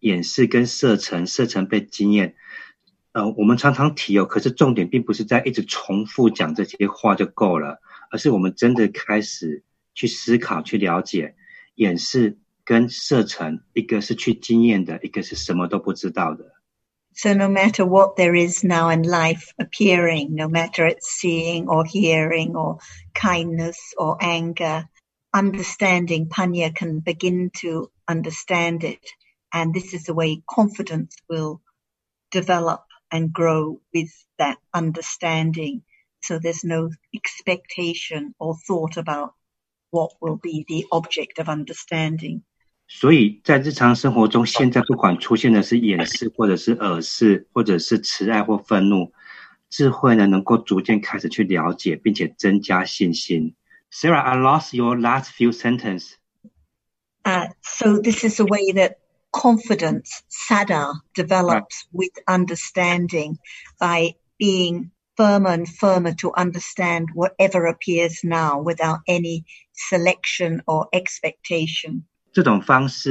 演示跟射程被经验。我们常常提可是重点并不是在一直重复讲这些话就够了，而是我们真的开始去思考去了解演示跟射程，一个是去经验的，一个是什么都不知道的。 So no matter what there is now in life appearing, no matter it's seeing or hearing or kindness or anger, understanding, Panya can begin to understand it. And this is the way confidence will develop and grow with that understanding. So there's no expectation or thought about what will be the object of understanding. 所以在日常生活中，现在不管出现的是眼视或者是耳视或者是慈爱或愤怒，智慧呢能够逐渐开始去了解并且增加信心。Sarah, I lost your last few sentences. So this is the way that confidence, sada, develops with understanding by being firmer and firmer to understand whatever appears now without any selection or expectation. 这种方式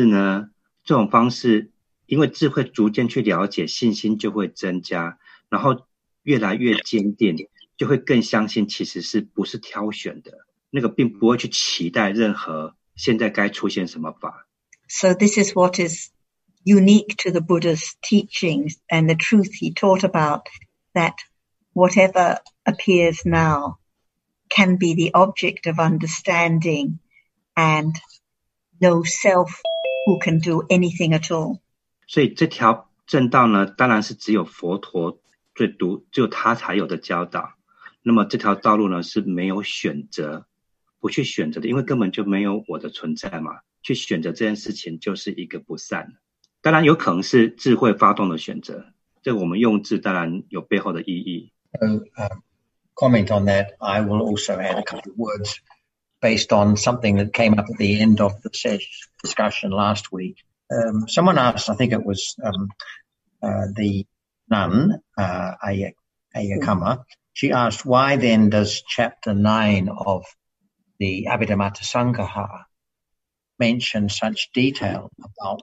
因为智慧逐渐去了解，信心就会增加，然后越来越坚定，就会更相信其实是不是挑选的，那个并不会去期待任何现在该出现什么法。 So this is what is unique to the Buddha's teachings and the truth he taught about, that whatever appears now can be the object of understanding and no self who can do anything at all. 所以这条正道呢，当然是只有佛陀只有他才有的教导。那么这条道路呢，是没有选择，不去选择的，因为根本就没有我的存在嘛。去选择这件事情就是一个不善。当然有可能是智慧发动的选择，这个我们用字当然有背后的意义。 Comment on that, I will also add a couple of words based on something that came up at the end of the discussion last week. Someone asked, I think it was the nun, Ayakama, she asked, why then does chapter 9 of the Abhidhamma Sangaha mention such detail about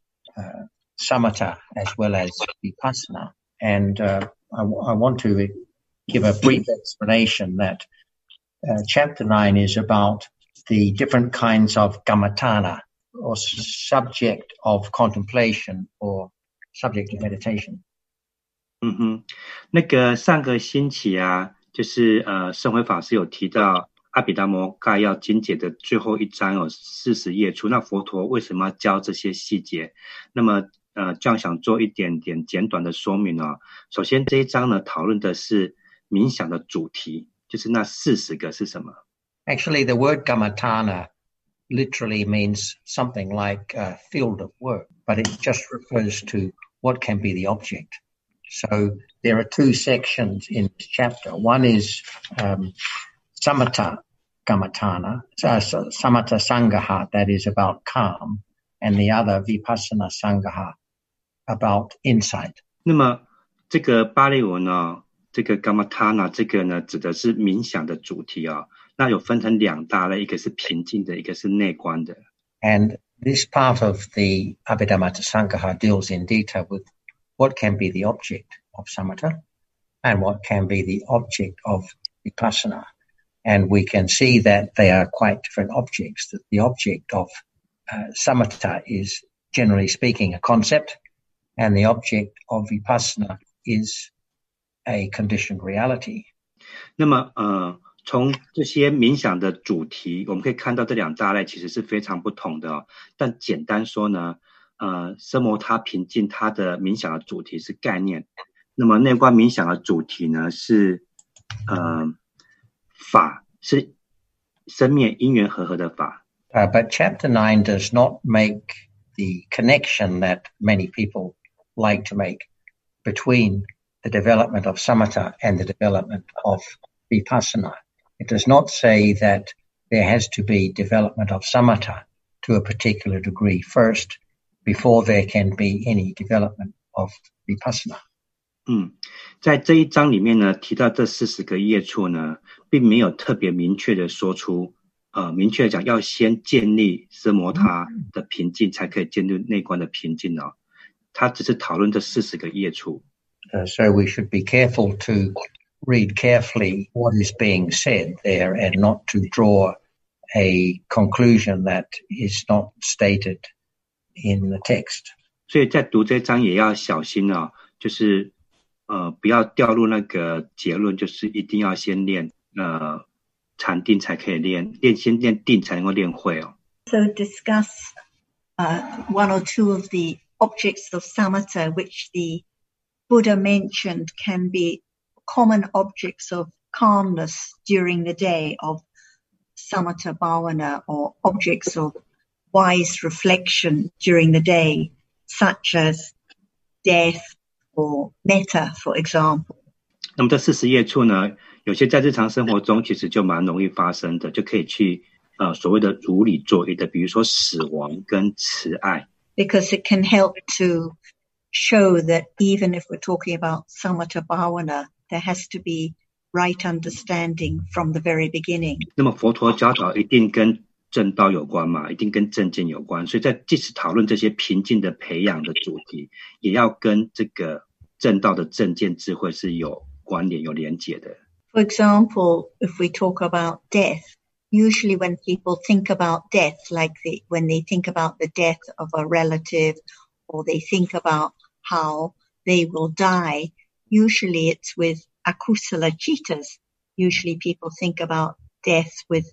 samatha as well as vipassana? And I want to give a brief explanation that chapter 9 is about the different kinds of gamatana, or subject of contemplation or subject of meditation. 那个上个星期就是圣辉法师有提到阿毗达摩概要经解的最后一章有40页处，那佛陀为什么要教这些细节？那么这样想做一点点简短的说明首先这一章呢讨论的是冥想的主题，就是那40个是什么？ Actually, the word gamatana literally means something like a field of work, but it just refers to what can be the object. So there are two sections in this chapter. One is samatha gamatana, samatha sangaha, that is about calm, and the other vipassana sangaha, about insight. 那么这个巴利文这个 gamatana 这个呢指的是冥想的主题那有分成两大类，一个是平静的，一个是内观的。 And this part of the Abhidhamma Sangaha deals in detail with what can be the object of samatha and what can be the object of vipassana. And we can see that they are quite different objects. That the object of samatha is, generally speaking, a concept, and the object of vipassana is a conditioned reality. 那么从这些冥想的主题我们可以看到这两大类其实是非常不同的但简单说呢奢摩他平静它的冥想的主题是概念，那么内观冥想的主题呢是法，是生灭因缘和合的法。 But chapter 9 does not make the connection that many people like to make between the development of samatha and the development of vipassana. It does not say that there has to be development of samatha to a particular degree first before there can be any development of vipassana. 在这一章里面呢提到这40个页处呢并没有特别明确的说出明确的讲要先建立奢摩他的平静才可以建立内观的平静他只是讨论这40个业处。 So we should be careful to read carefully what is being said there and not to draw a conclusion that is not stated in the text. 所以在读这章也要小心哦，就是不要掉入那个结论，就是一定要先练禅定才可以先练定才能够练会哦。 So discuss one or two of the objects of samatha which the Buddha mentioned can be common objects of calmness during the day of samatha bhavana, or objects of wise reflection during the day, such as death or metta, for example. 那么这40业处呢，有些在日常生活中其实就蛮容易发生的，就可以去所谓的如理作意的，比如说死亡跟慈爱。 Because it can help to show that even if we're talking about samatha bhavana, there has to be right understanding from the very beginning. 那么佛陀教导一定跟正道有关嘛，一定跟正见有关，所以在即使讨论这些平静的培养的主题，也要跟这个正道的正见智慧是有关联有连结的。 For example, if we talk about death, usually when people think about death, like when they think about the death of a relative, or they think about how they will die, usually it's with akusala citas. Usually people think about death with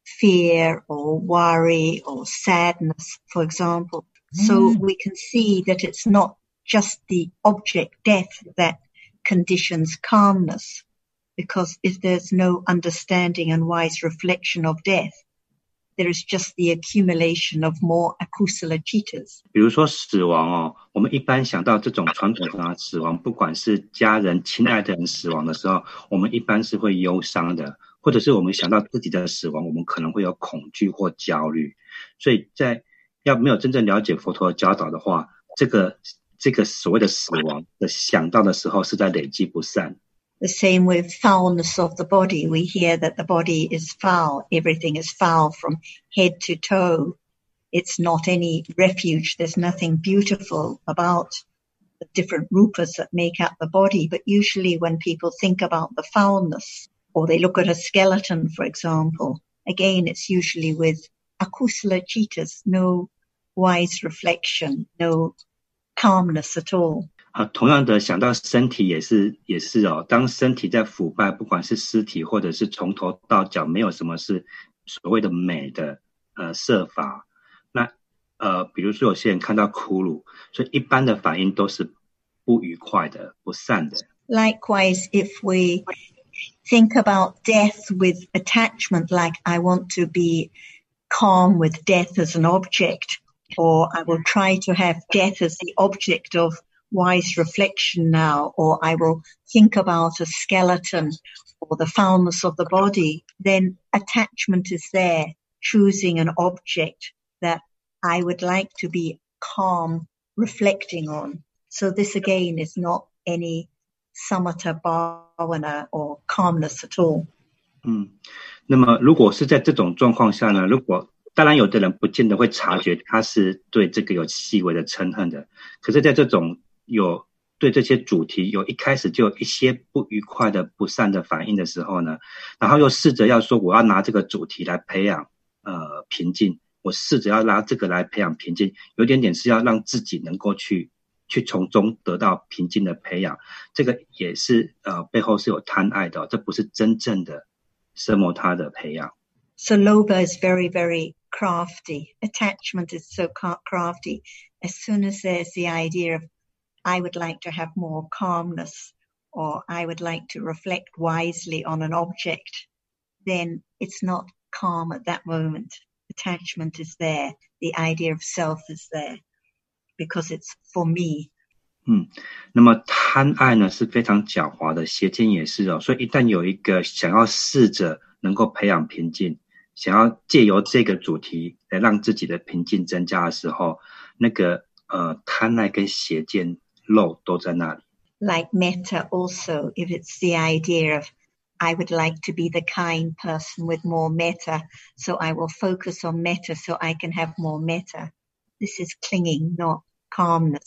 fear or worry or sadness, for example. So we can see that it's not just the object death that conditions calmness, because if there's no understanding and wise reflection of death, there is just the accumulation of more akusala citas. 比如说死亡哦，我们一般想到这种传统上的死亡，不管是家人亲爱的人死亡的时候，我们一般是会忧伤的，或者是我们想到自己的死亡，我们可能会有恐惧或焦虑。所以在要没有真正了解佛陀的教导的话，这个所谓的死亡的想到的时候是在累积不善。 The same with foulness of the body. We hear that the body is foul. Everything is foul from head to toe. It's not any refuge. There's nothing beautiful about the different rupas that make up the body. But usually when people think about the foulness, or they look at a skeleton, for example, again, it's usually with akusala citas, no wise reflection, no calmness at all. 同样的想到身体也是哦，当身体在腐败，不管是尸体或者是从头到脚没有什么是所谓的美的设法，那比如说有些人看到骷髅，所以一般的反应都是不愉快的、不善的。 Likewise, if we think about death with attachment, like I want to be calm with death as an object, or I will try to have death as the object of wise reflection now, or I will think about a skeleton or the foulness of the body, then attachment is there, choosing an object that I would like to be calm, reflecting on. So this again is not any samatha bhavana or calmness at all. 那么如果是在这种状况下呢，当然有的人不见得会察觉他是对这个有细微的嗔恨的，可是在这种有对这些主题有一开始就有一些不愉快的不善的反应的时候呢，然后又试着要说我要拿这个主题来培养平静，我试着要拿这个来培养平静，有点是要让自己能够去从中得到平静的培养，这个也是背后是有贪爱的，这不是真正的奢摩他的培养。 So lobha is very, very crafty. Attachment is so crafty. As soon as there's the idea of I would like to have more calmness, or I would like to reflect wisely on an object, then it's not calm at that moment. Attachment is there. The idea of self is there because it's for me. 那么贪爱呢是非常狡猾的，邪见也是哦。所以一旦有一个想要试着能够培养平静，想要借由这个主题来让自己的平静增加的时候，那个贪爱跟邪见漏都在那里。 Like metta also, if it's the idea of I would like to be the kind person with more metta, so I will focus on metta so I can have more metta. This is clinging, not calmness.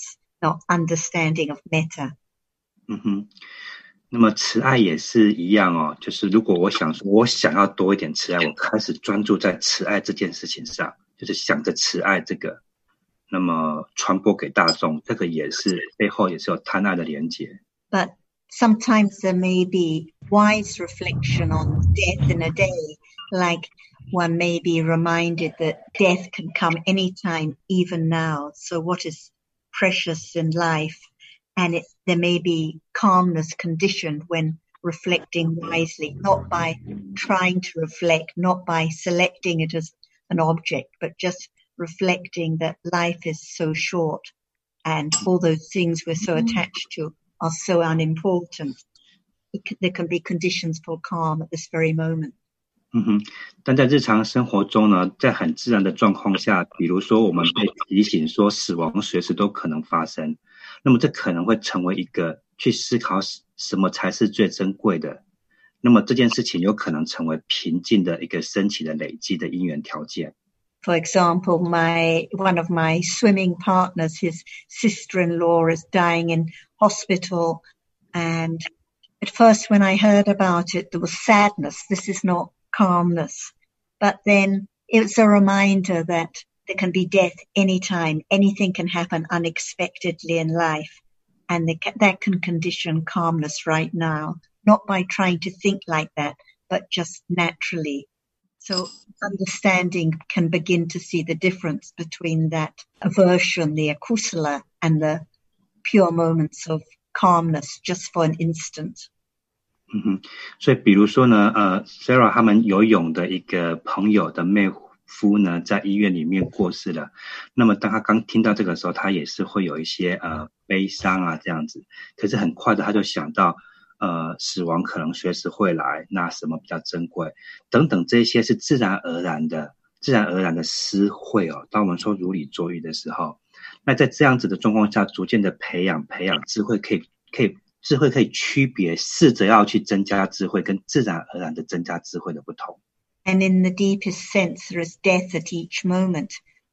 not understanding of metta. 那么慈爱也是一样哦，就是如果我想说我想要多一点慈爱，我开始专注在慈爱这件事情上，就是想着慈爱这个，那么传播给大众，这个也是背后也是有贪爱的连结。 But sometimes there may be wise reflection on death in a day, like one may be reminded that death can come anytime, even now. So what is precious in life? And there may be calmness conditioned when reflecting wisely, not by trying to reflect, not by selecting it as an object, but just reflecting that life is so short and all those things we're so attached to are so unimportant. There can be conditions for calm at this very moment. 但在日常生活中呢，在很自然的状况下，比如说我们被提醒说死亡随时都可能发生，那么这可能会成为一个去思考什么才是最珍贵的，那么这件事情有可能成为平静的一个升起的累积的因缘条件。 For example, one of my swimming partners, his sister-in-law is dying in hospital, and at first when I heard about it, there was sadness. This is not calmness. But then it's a reminder that there can be death anytime. Anything can happen unexpectedly in life. And that can condition calmness right now, not by trying to think like that, but just naturally. So understanding can begin to see the difference between that aversion, the akusala, and the pure moments of calmness just for an instant. 所以比如说呢Sarah 他们游泳的一个朋友的妹夫呢在医院里面过世了，那么当他刚听到这个时候，他也是会有一些悲伤啊这样子，可是很快的他就想到死亡可能随时会来，那什么比较珍贵等等，这些是自然而然的思会哦。当我们说如理作意的时候，那在这样子的状况下逐渐的培养智慧，智慧可以区别试着要去增加智慧跟自然而然的增加智慧的不同。 And in the deepest sense, there is death at each moment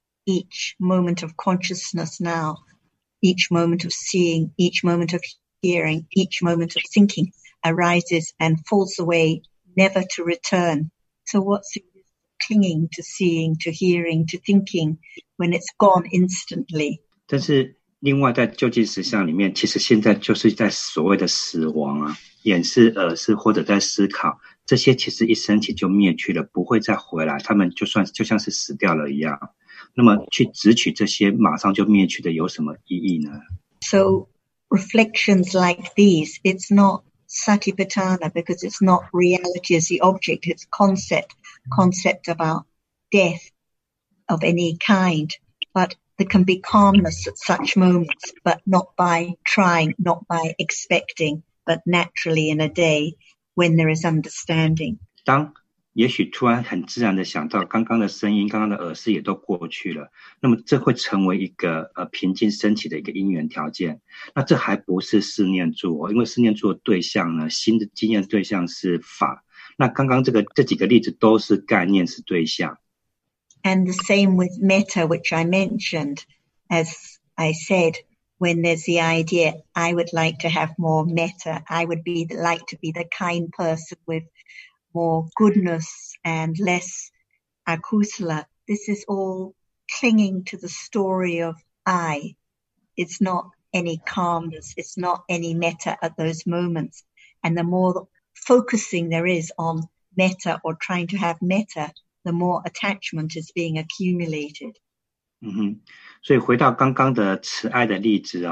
of consciousness now, each moment of seeing, each moment of hearing, each moment of thinking arises and falls away, never to return. So what's clinging to seeing, to hearing, to thinking when it's gone instantly? 但是另外在究竟实相里面，其实现在就是在所谓的死亡啊，眼视耳视或者在思考，这些其实一升起就灭去了，不会再回来，他们就像是死掉了一样。那么去执取这些马上就灭去的有什么意义呢？ So reflections like these, it's not satipatthana because it's not reality as the object, it's concept about death of any kind. But there can be calmness at such moments, but not by trying, not by expecting, but naturally in a day when there is understanding. 当也许突然很自然的想到刚刚的声音，刚刚的耳视也都过去了，那么这会成为一个平静升起的一个因缘条件。那这还不是四念住因为四念住的对象呢，新的经验对象是法。那刚刚这几个例子都是概念，是对象。 And the same with metta, which I mentioned, as I said, when there's the idea, I would like to have more metta, I would like to be the kind person with more goodness and less akusala. This is all clinging to the story of I. It's not any calmness, it's not any metta at those moments. And the more focusing there is on metta or trying to have metta, the more attachment is being accumulated. 所以回到刚刚的慈爱的例子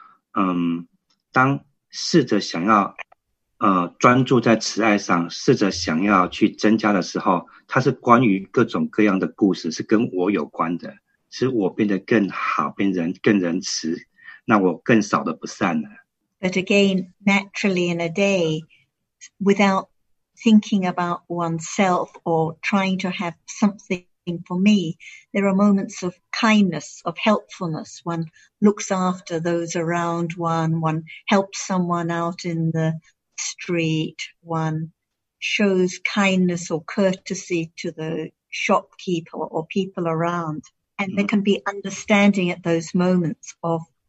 当试着想要专注在慈爱上，试着想要去增加的时候，它是关于各种各样的故事，是跟我有关的，使我变得更好，更仁慈，那我更少的不善了。 But again, naturally in a day, without thinking about oneself or trying to have something for me, there are moments of kindness, of helpfulness. One looks after those around one helps someone out in the street, one shows kindness or courtesy to the shopkeeper or people around. And there can be understanding at those moments of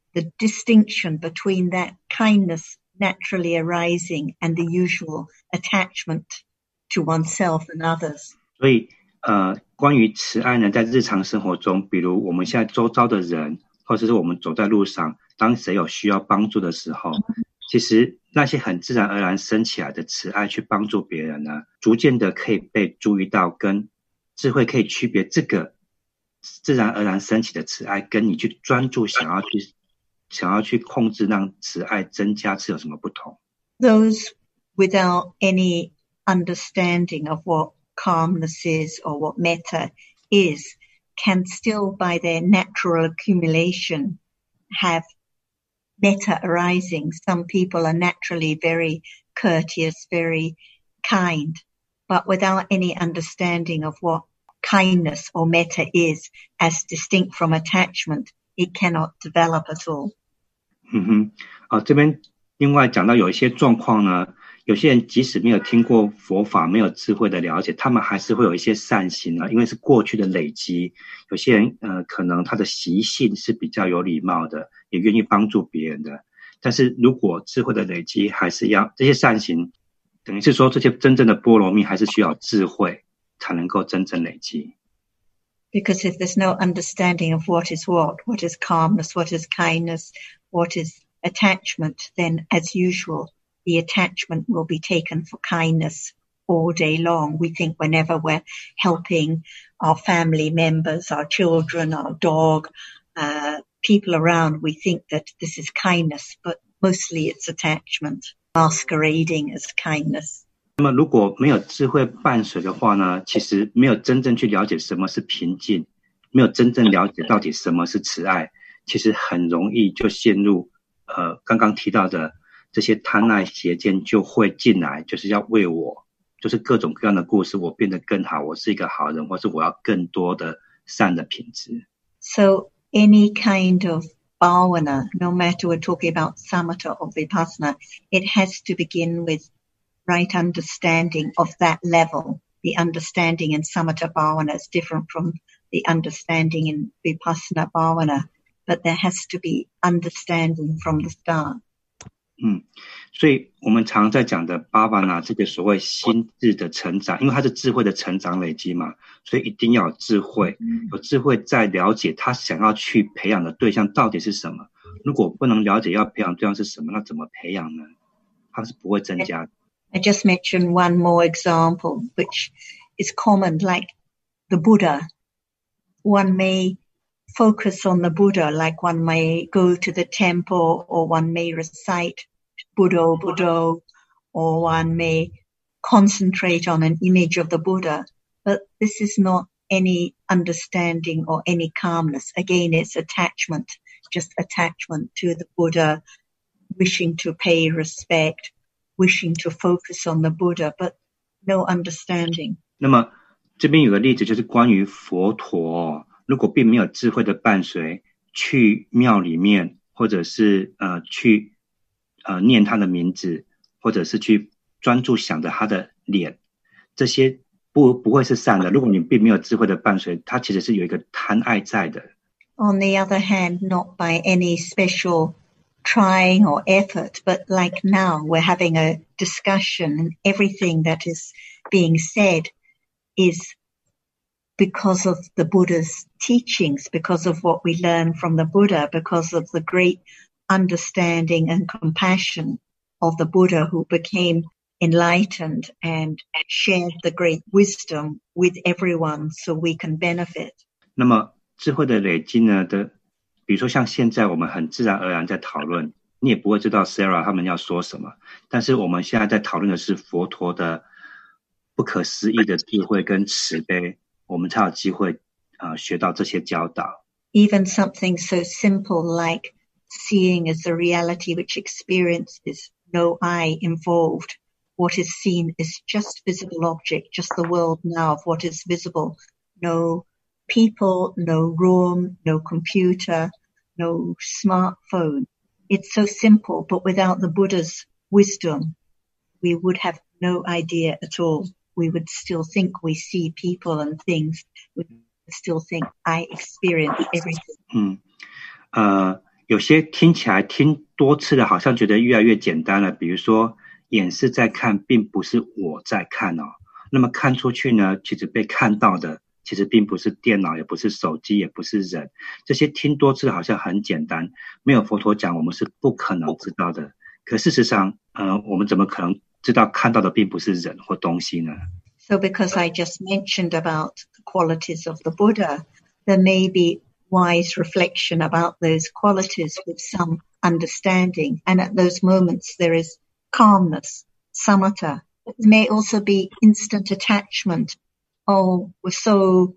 the distinction between that kindness naturally arising and the usual attachment to oneself and others. 所以关于慈爱呢，在日常生活中，比如我们现在周遭的人，或者是我们走在路上，当谁有需要帮助的时候，其实那些很自然而然生起来的慈爱去帮助别人呢，逐渐的可以被注意到，跟智慧可以区别这个自然而然升起的慈爱，跟你去专注想要去控制让慈爱增加是有什么不同？ Those without any understanding of what calmness is or what metta is can still by their natural accumulation have metta arising. Some people are naturally very courteous, very kind, but without any understanding of what kindness or metta is as distinct from attachment, it cannot develop at all. 这边另外讲到有一些状况呢，有些人即使没有听过佛法，没有智慧的了解，他们还是会有一些善行啊，因为是过去的累积。有些人可能他的习性是比较有礼貌的，也愿意帮助别人的。但是如果智慧的累积，还是要这些善行，等于是说这些真正的波罗蜜还是需要智慧才能够真正累积。 Because if there's no understanding of what is calmness, what is kindness, what is attachment, then as usual, the attachment will be taken for kindness all day long. We think whenever we're helping our family members, our children, our dog, people around, we think that this is kindness, but mostly it's attachment, masquerading as kindness. 那么如果没有智慧伴随的话呢，其实没有真正去了解什么是平静，没有真正了解到底什么是慈爱，其实很容易就陷入刚刚提到的这些贪爱邪见就会进来，就是要为我，就是各种各样的故事，我变得更好，我是一个好人，或是我要更多的善的品质。 So any kind of bhavana, no matter we're talking about samatha or vipassana, it has to begin with right understanding of that level. The understanding in samatha bhavana is different from the understanding in vipassana bhavana, but there has to be understanding from the start. 所以我们常在讲的巴巴纳这个所谓心智的成长，因为它是智慧的成长累积嘛，所以一定要有智慧，有智慧在了解他想要去培养的对象到底是什么。如果不能了解要培养对象是什么，那怎么培养呢？它是不会增加的。 I just mentioned one more example, which is common, like the Buddha. One may focus on the Buddha, like one may go to the temple, or one may recite Buddha, Buddha, or one may concentrate on an image of the Buddha. But this is not any understanding or any calmness. Again, it's attachment, just attachment to the Buddha, wishing to pay respect, wishing to focus on the Buddha, but no understanding. 那么这边有个例子，就是关于佛陀，如果并没有智慧的伴随，去庙里面，或者是去念他的名字，或者是去专注想着他的脸，这些不会是善的。如果你并没有智慧的伴随，它其实是有一个贪爱在的。 On the other hand, not by any special trying or effort, but like now we're having a discussion and everything that is being said is because of the Buddha's teachings, because of what we learn from the Buddha, because of the great understanding and compassion of the Buddha who became enlightened and shared the great wisdom with everyone so we can benefit. 那么智慧的累积呢比如说像现在我们很自然而然在讨论，你也不会知道 Sarah 他们要说什么，但是我们现在在讨论的是佛陀的不可思议的智慧跟慈悲，我们才有机会学到这些教导。 Even something so simple like seeing as a reality which experiences no eye involved. What is seen is just visible object, just the world now of what is visible. No people, no room, no computer, no smartphone. It's so simple, but without the Buddha's wisdom, we would have no idea at all. We would still think we see people and things. We would still think I experience everything. 有些听起来听多次了，好像觉得越来越简单了。比如说，眼是在看，并不是我在看哦。那么看出去呢，其实被看到的，其实并不是电脑，也不是手机，也不是人。这些听多次好像很简单，没有佛陀讲，我们是不可能知道的。可事实上，我们怎么可能知道看到的并不是人或东西呢？ So because I just mentioned about the qualities of the Buddha, there may be wise reflection about those qualities with some understanding. And at those moments, there is calmness, samatha. There may also be instant attachment. Oh, we're so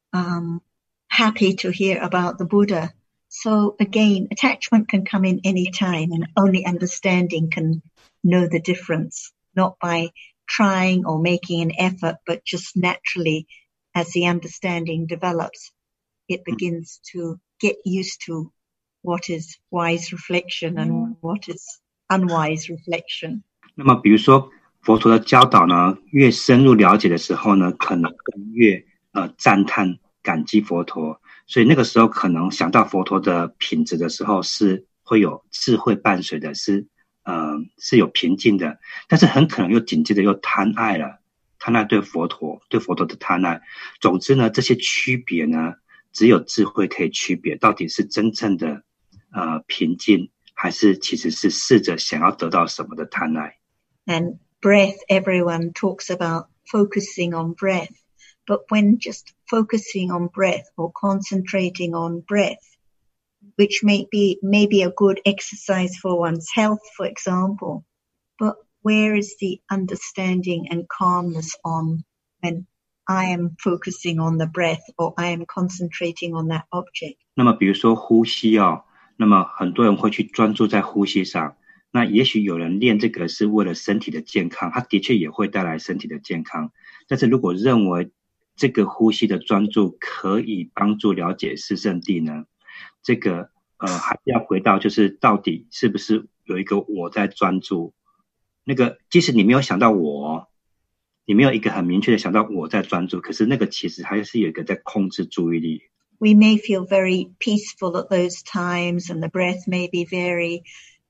happy to hear about the Buddha. So again, attachment can come in any time, and only understanding can know the difference, not by trying or making an effort, but just naturally as the understanding develops, it begins to get used to what is wise reflection and what is unwise reflection. 那么比如说佛陀的教导呢，越深入了解的时候呢，可能越赞叹感激佛陀，所以那个时候可能想到佛陀的品质的时候，是会有智慧伴随的，是有平静的，但是很可能又紧接着又贪爱了，贪爱对佛陀的贪爱。总之呢，这些区别呢，只有智慧可以区别，到底是真正的平静，还是其实是试着想要得到什么的贪爱。 And breath, everyone talks about focusing on breath, but when just focusing on breath or concentrating on breath, which may be a good exercise for one's health, for example, but where is the understanding and calmness on when I am focusing on the breath or I am concentrating on that object? 那么比如说呼吸哦，那么很多人会去专注在呼吸上，那也许有人练这个是为了身体的健康，它的确也会带来身体的健康，但是如果认为这个呼吸的专注可以帮助了解四圣谛呢，这个还是要回到就是到底是不是有一个我在专注，那个即使你没有想到我，你没有一个很明确的想到我在专注，可是那个其实还是有一个在控制注意力。 We may feel very peaceful at those times and the breath may be very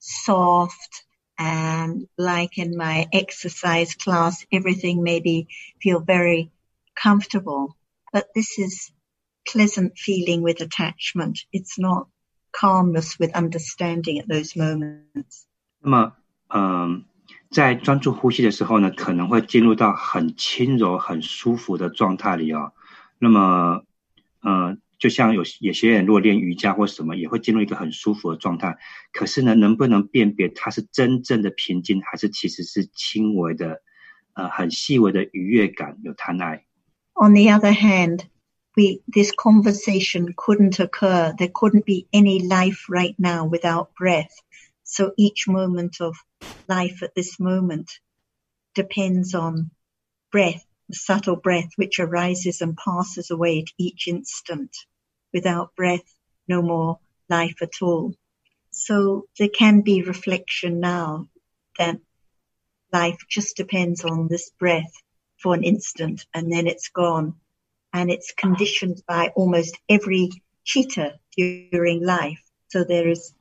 soft, and like in my exercise class, everything maybe feel very comfortable, but this is pleasant feeling with attachment. It's not calmness with understanding at those moments. 那么在专注呼吸的时候呢，可能会进入到很轻柔很舒服的状态里哦。那么就像有些人如果练瑜伽或什么，也会进入一个很舒服的状态，可是呢，能不能辨别它是真正的平静，还是其实是轻微的很细微的愉悦感，有贪爱。 On the other hand, this conversation couldn't occur. There couldn't be any life right now without breath. So each moment of life at this moment depends on breath, the subtle breath which arises and passes away at each instant. Without breath, no more life at all. So there can be reflection now that life just depends on this breath for an instant and then it's gone. And it's conditioned by almost every chitta during life. So there is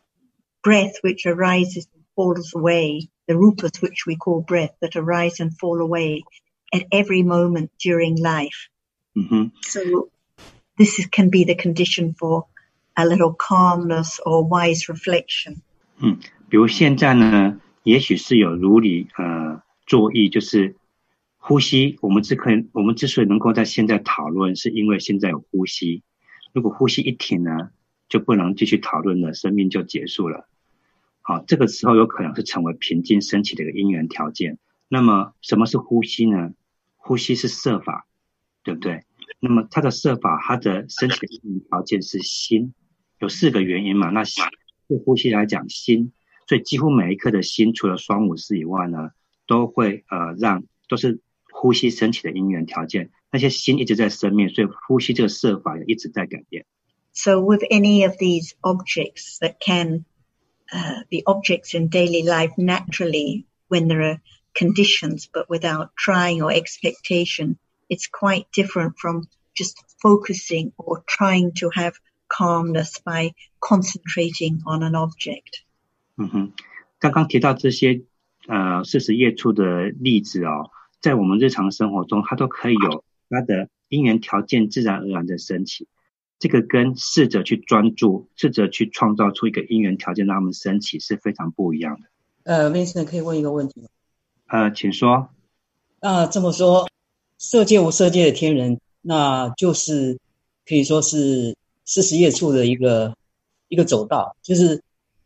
breath which arises and falls away, the rupas which we call breath that arise and fall away at every moment during life. Mm-hmm. So this can be the condition for a little calmness or wise reflection. 比如现在呢，也许是有如理作意，就是呼吸，我们之所以能够在现在讨论，是因为现在有呼吸。如果呼吸一停呢，就不能继续讨论了，生命就结束了。好，这个时候有可能是成为平静升起的一个因缘条件。那么什么是呼吸呢？呼吸是摄法，对不对？那么它的摄法，它的升起的因缘条件是心，有4个原因嘛。那对呼吸来讲，心，所以几乎每一刻的心，除了双五事以外呢，都会都是呼吸升起的因缘条件。那些心一直在生命，所以呼吸这个摄法也一直在改变。 So with any of these objects that can be objects in daily life naturally when there are conditions, but without trying or expectation, it's quite different from just focusing or trying to have calmness by concentrating on an object. 刚刚提到这些40业处的例子哦，在我们日常生活中它都可以有它的因缘条件自然而然的升起，这个跟试着去专注，试着去创造出一个因缘条件让他们升起是非常不一样的。 Vincent 可以问一个问题吗？请说。 这么说，色界无色界的天人，那就是可以说是40业处的一个走道，就是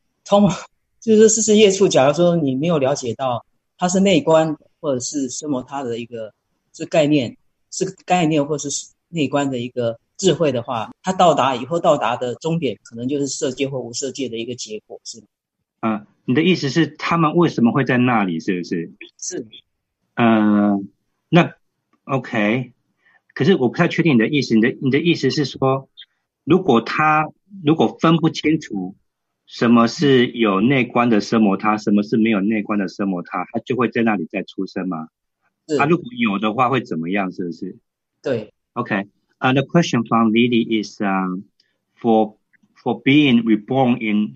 40业处，假如说你没有了解到它是内观或者是什么它的一个是概念或是内观的一个智慧的话，它以后到达的终点可能就是色界或无色界的一个结果，是吗？ 你的意思是他们为什么会在那里，是不是？ 是。 那 OK， 可是我不太确定你的意思。你的意思是说，如果分不清楚什么是有内观的奢摩他，什么是没有内观的奢摩他，他就会在那里再出生吗？如果有的话会怎么样？是不是？ 对。 Okay. The question from Lily is for being reborn in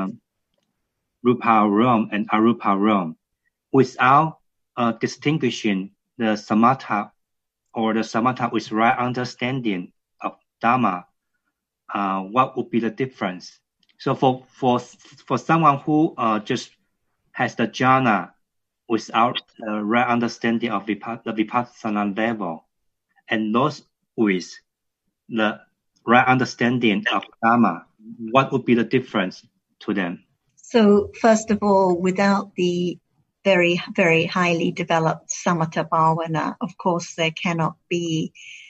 Rupa realm and Arupa realm without distinguishing the samatha or the samatha with right understanding of Dharma, what would be the difference? So for someone who just has the jhana without the right understanding of the vipassana level, and those with the right understanding of Dharma, what would be the difference to them? So first of all, without the very, very highly developed samatha bhavana, of course, there cannot be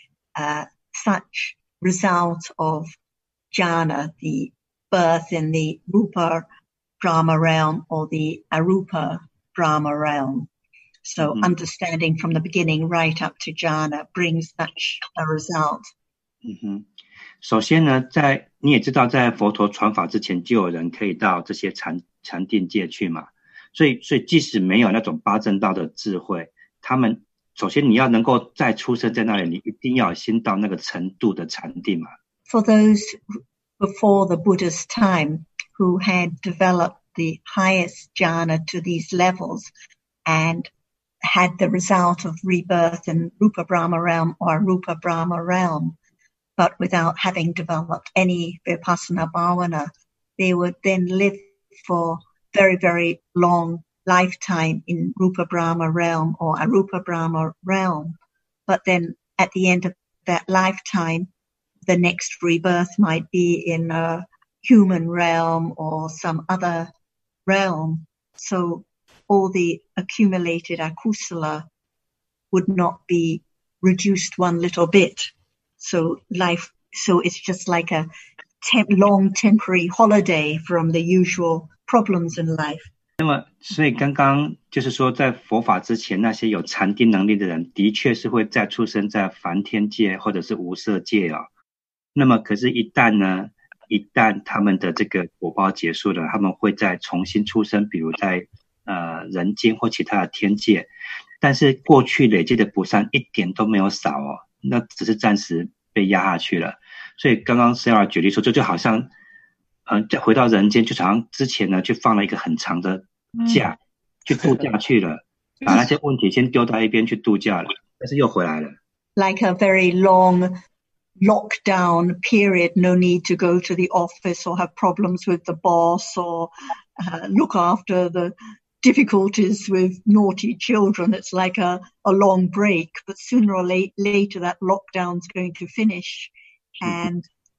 such result of jhana, the birth in the Rupa Brahma realm or the Arupa Brahma realm. So understanding from the beginning right up to jhana brings such a result. 首先呢，你也知道，在佛陀传法之前，就有人可以到这些禅定界去嘛。所以即使没有那种八正道的智慧，他们首先你要能够再出生在那里，你一定要先到那个程度的禅定嘛。 For those before the Buddha's time who had developed the highest jhana to these levels and had the result of rebirth in Rupa Brahma realm or Rupa Brahma realm, but without having developed any vipassana bhavana, they would then live for very, very long lifetime in Rupa Brahma realm or Arupa Brahma realm. But then at the end of that lifetime, the next rebirth might be in a human realm or some other realm. So all the accumulated akusala would not be reduced one little bit. So it's just like a long temporary holiday from the usual problems in life. 那么所以刚刚就是说，在佛法之前，那些有禅定能力的人的确是会再出生在梵天界或者是无色界哦。那么可是一旦他们的这个果报结束了，他们会再重新出生，比如在人间或其他的天界，但是过去累积的不善一点都没有少哦，那只是暂时被压下去了。所以刚刚 Sarah 举例说，这就好像再回到人间，就好像之前呢去放了一个很长的假，去度假去了，把那些问题先丢到一边去度假了，但是又回来了。 Like a very long lockdown period, no need to go to the office or have problems with the boss or look after the difficulties with naughty children. It's like a long break, but sooner or later that lockdown's going to finish and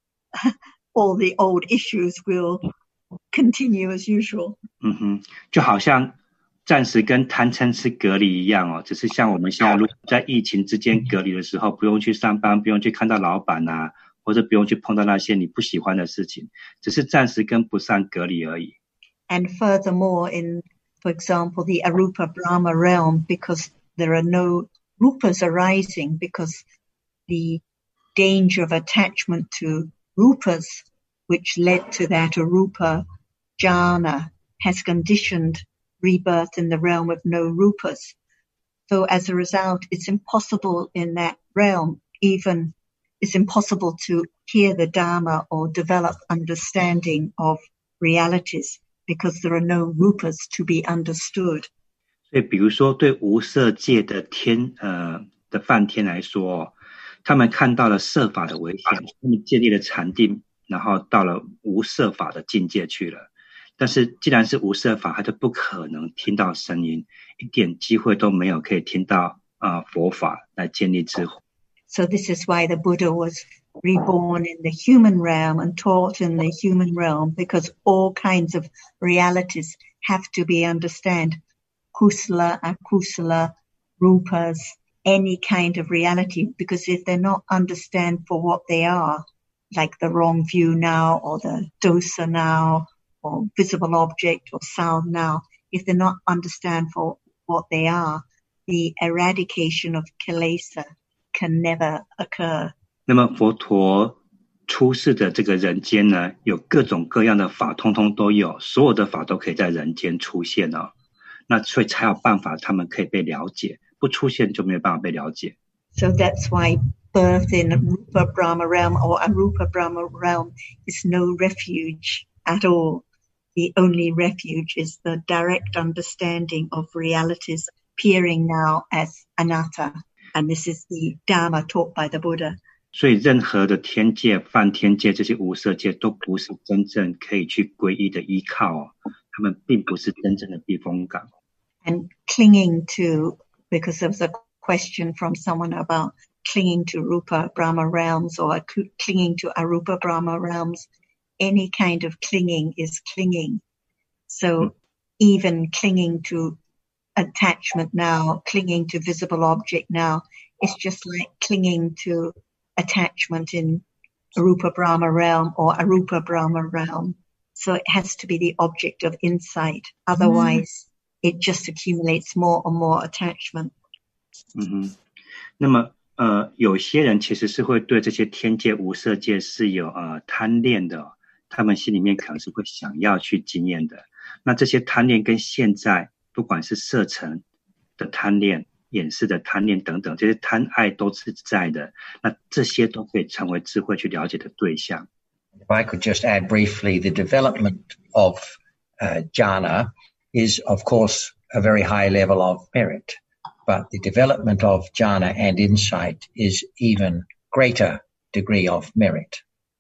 all the old issues will continue as usual. 就好像暂时跟贪嗔痴隔离一样哦，只是像我们现在如果在疫情之间隔离的时候，不用去上班，不用去看到老板啊，或者不用去碰到那些你不喜欢的事情，只是暂时跟不善隔离而已。 And furthermore, for example, the Arupa Brahma realm, because there are no rupas arising, because the danger of attachment to rupas, which led to that Arupa jhana, has conditioned rebirth in the realm of no rupas. So as a result, it's impossible in that realm, even it's impossible to hear the Dharma or develop understanding of realities because there are no rupas to be understood. 所以比如说对无色界的的梵天来说，他们看到了色法的危险，他们建立了禅定，然后到了无色法的境界去了。但是既然是无色法，他就不可能听到声音，一点机会都没有可以听到佛法来建立智慧。 So this is why the Buddha was reborn in the human realm and taught in the human realm, because all kinds of realities have to be understood. Kusala, akusala, rupas, any kind of reality, because if they're not understood for what they are, like the wrong view now, or the dosa now, or visible object or sound now, if they're not understood for what they are, the eradication of kilesa can never occur. 那么佛陀出世的这个人间呢，有各种各样的法，通通都有，所有的法都可以在人间出现哦。那所以才有办法他们可以被了解，不出现就没有办法被了解。 So that's why birth in Rupa Brahma realm or Arupa Brahma realm is no refuge at all. The only refuge is the direct understanding of realities appearing now as anatta. And this is the Dharma taught by the Buddha. 所以任何的天界、梵天界这些无色界都不是真正可以去皈依的依靠哦，他们并不是真正的避风港。 And clinging to, because there was a question from someone about clinging to Rupa Brahma realms or clinging to Arupa Brahma realms, any kind of clinging is clinging. So even clinging to attachment now, clinging to visible object now, it's just like clinging to attachment in Arupa Brahma realm or Arupa Brahma realm. So it has to be the object of insight. Otherwise, it just accumulates more and more attachment. 那么有些人其实是会对这些天界、无色界是有贪恋的，他们心里面可能是会想要去经验的。那这些贪恋跟现在不管是色尘的贪恋、眼识的贪恋等等，这些贪爱都是在的。那这些都可以成为智慧去了解的对象。 If I could just add briefly, the development of jhana is, of course, a very high level of merit, but the development of jhana and insight is even greater degree of merit.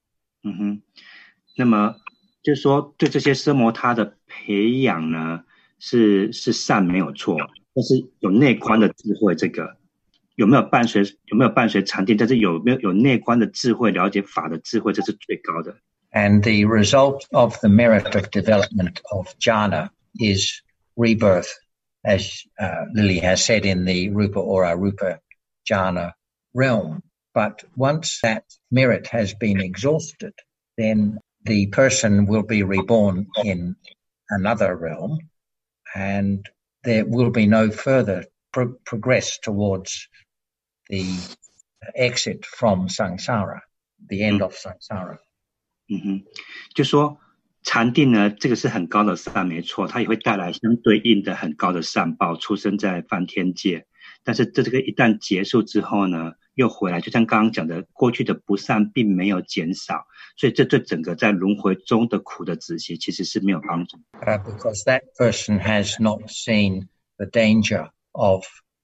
那么就是说，对这些奢摩他的培养呢，是善没有错，但是有内观的智慧，这个有没有伴随禅定？但是有没有内观的智慧，了解法的智慧，这是最高的。 And the result of the merit of development of jhana is rebirth, as Lily has said, in the Rupa or Arupa jhana realm. But once that merit has been exhausted, then the person will be reborn in another realm, and there will be no further progress towards the exit from samsara, the end of samsara. 就说禅定呢，这个是很高的善没错，它也会带来相对应的很高的善报，出生在梵天界。但是这个一旦结束之后呢，又回来，就像刚刚讲的，过去的不善并没有减少，所以这对整个在轮回中的苦的止息其实是没有帮助。 Because that person has not seen the danger of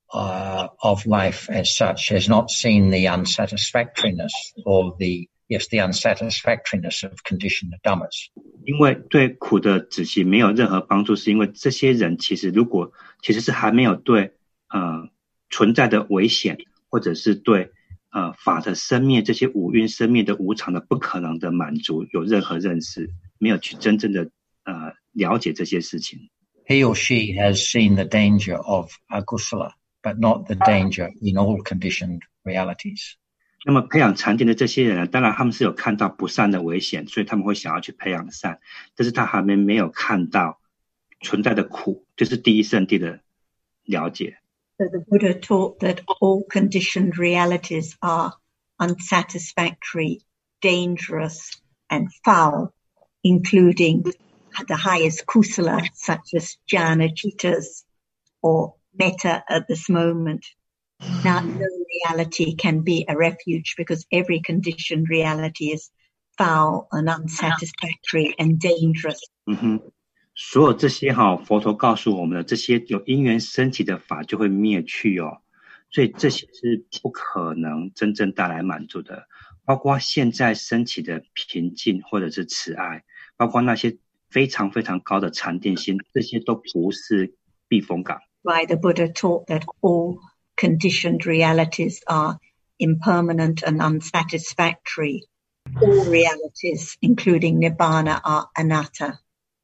life as such, has not seen the unsatisfactoriness or the unsatisfactoriness of conditioned dhammas. 因为对苦的止息没有任何帮助，是因为这些人其实是还没有对存在的危险，或者是对法的生灭，这些五蕴生灭的无常的不可能的满足有任何认识，没有去真正的了解这些事情。 He or she has seen the danger of akusala, but not the danger in all conditioned realities. 那么培养禅定的这些人呢，当然他们是有看到不善的危险，所以他们会想要去培养善，但是他还没有看到存在的苦，就是第一圣谛的了解。 So the Buddha taught that all conditioned realities are unsatisfactory, dangerous, and foul, including the highest kusala, such as jhana, citas, or metta at this moment. Now, no reality can be a refuge because every conditioned reality is foul and unsatisfactory and dangerous. 所有这些佛陀告诉我们的这些有因缘升起的法就会灭去所以这些是不可能真正带来满足的，包括现在升起的平静或者是慈爱，包括那些非常非常高的禅定心，这些都不是避风港。 Why the Buddha taught that all conditioned realities are impermanent and unsatisfactory. All realities, including Nibbana, are anatta.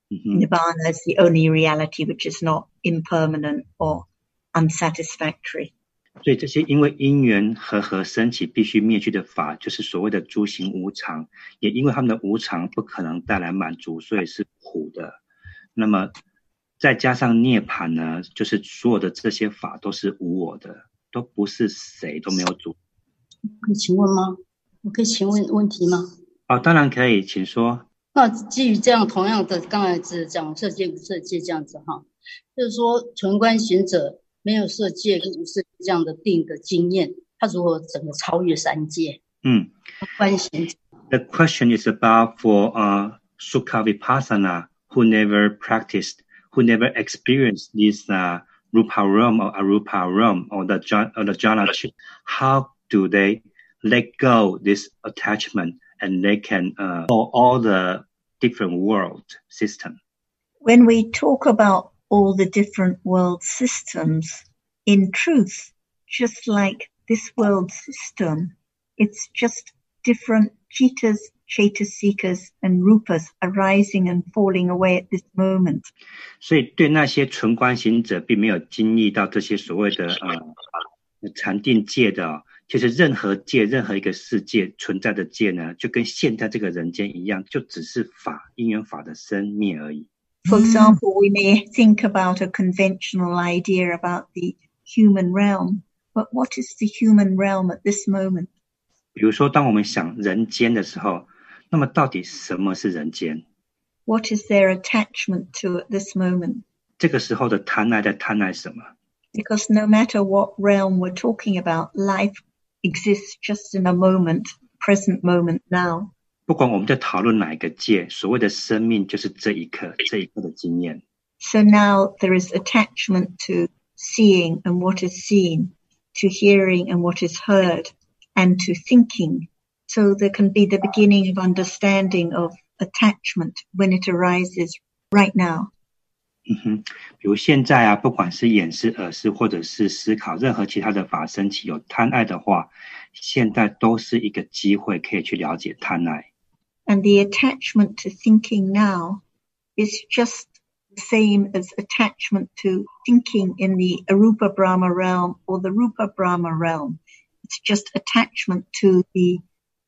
Nibbana is the only reality which is not impermanent or unsatisfactory. 所以这些因为因缘和升起必须灭去的法，就是所谓的诸行无常，也因为他们的无常不可能带来满足，所以是苦的。那么再加上涅槃呢，就是所有的这些法都是无我的，都不是谁都没有主。 可以请问吗？我可以请问问题吗？ 当然可以，请说。 那基于这样同样的，刚才只讲色界无色界这样子就是说纯观行者没有色界跟无色界这样的定的经验，他如何整个超越三界？观行者。 The question is about for Sukha Vipassana who never practiced, who never experienced this Rupa realm or Arupa realm or the jhana. How do they let go this attachment and they can know all the different world system? When we talk about all the different world systems, in truth, just like this world system, it's just different chitas, chaitasikas, and rupas arising and falling away at this moment. 所以对那些纯观行者并没有经历到这些所谓的禅定界的其实任何界任何一个世界存在的界呢，就跟现在这个人间一样，就只是法因缘法的生灭而已。 For example, we may think about a conventional idea about the human realm, but what is the human realm at this moment? 比如说当我们想人间的时候，那么到底什么是人间？ What is their attachment to at this moment? 这个时候的贪爱在贪爱什么？ Because no matter what realm we're talking about, life exists just in a moment, present moment now. 不管我们在讨论哪一个界，所谓的生命就是这一刻的经验。 So now there is attachment to seeing and what is seen, to hearing and what is heard, and to thinking. So there can be the beginning of understanding of attachment when it arises right now. 比如现在不管是眼视、耳视或者是思考任何其他的法升起有贪爱的话，现在都是一个机会可以去了解贪爱。 And the attachment to thinking now is just the same as attachment to thinking in the Arupa Brahma realm or the Rupa Brahma realm. It's just attachment to the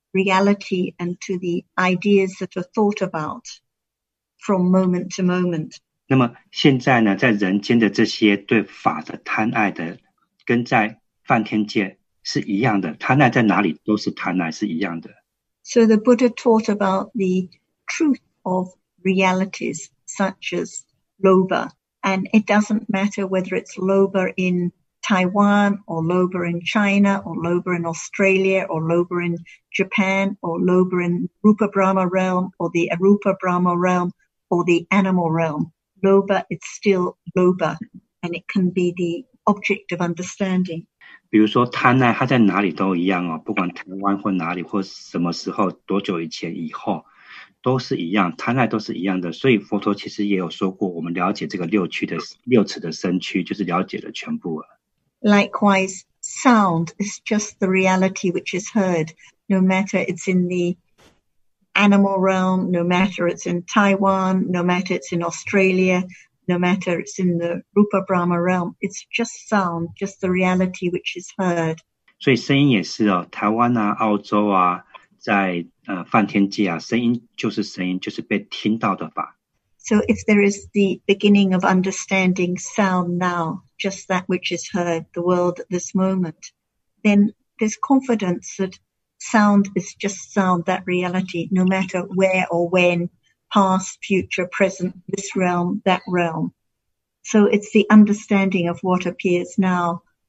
reality and to the ideas that are thought about from moment to moment. 那么现在呢，在人间的这些对法的贪爱的，跟在梵天界是一样的，贪爱在哪里都是贪爱，是一样的。 So the Buddha taught about the truth of realities such as lobha, and it doesn't matter whether it's lobha in Taiwan or lobha in China or lobha in Australia or lobha in Japan or lobha in Rupa Brahma realm or the Arupa Brahma realm or the animal realm. Lobha, it's still lobha, and it can be the object of understanding. 比如说贪爱它在哪里都一样不管台湾或哪里或什么时候多久以前以后都是一样，贪爱都是一样的。所以佛陀其实也有说过，我们了解这个六尺的身躯就是了解了全部了。 Likewise, sound is just the reality which is heard, no matter it's in the animal realm, no matter it's in Taiwan, no matter it's in Australia, no matter it's in the Rupa Brahma realm, it's just sound, just the reality which is heard. 所以声音也是台湾澳洲在梵天界声音就是声音，就是被听到的法。 So if there is the beginning of understanding sound now, just that which is heard, the world at this moment, then there's confidence that sound is just sound, that reality, no matter where or when, past, future, present, this realm, that realm. So it's the understanding of what appears now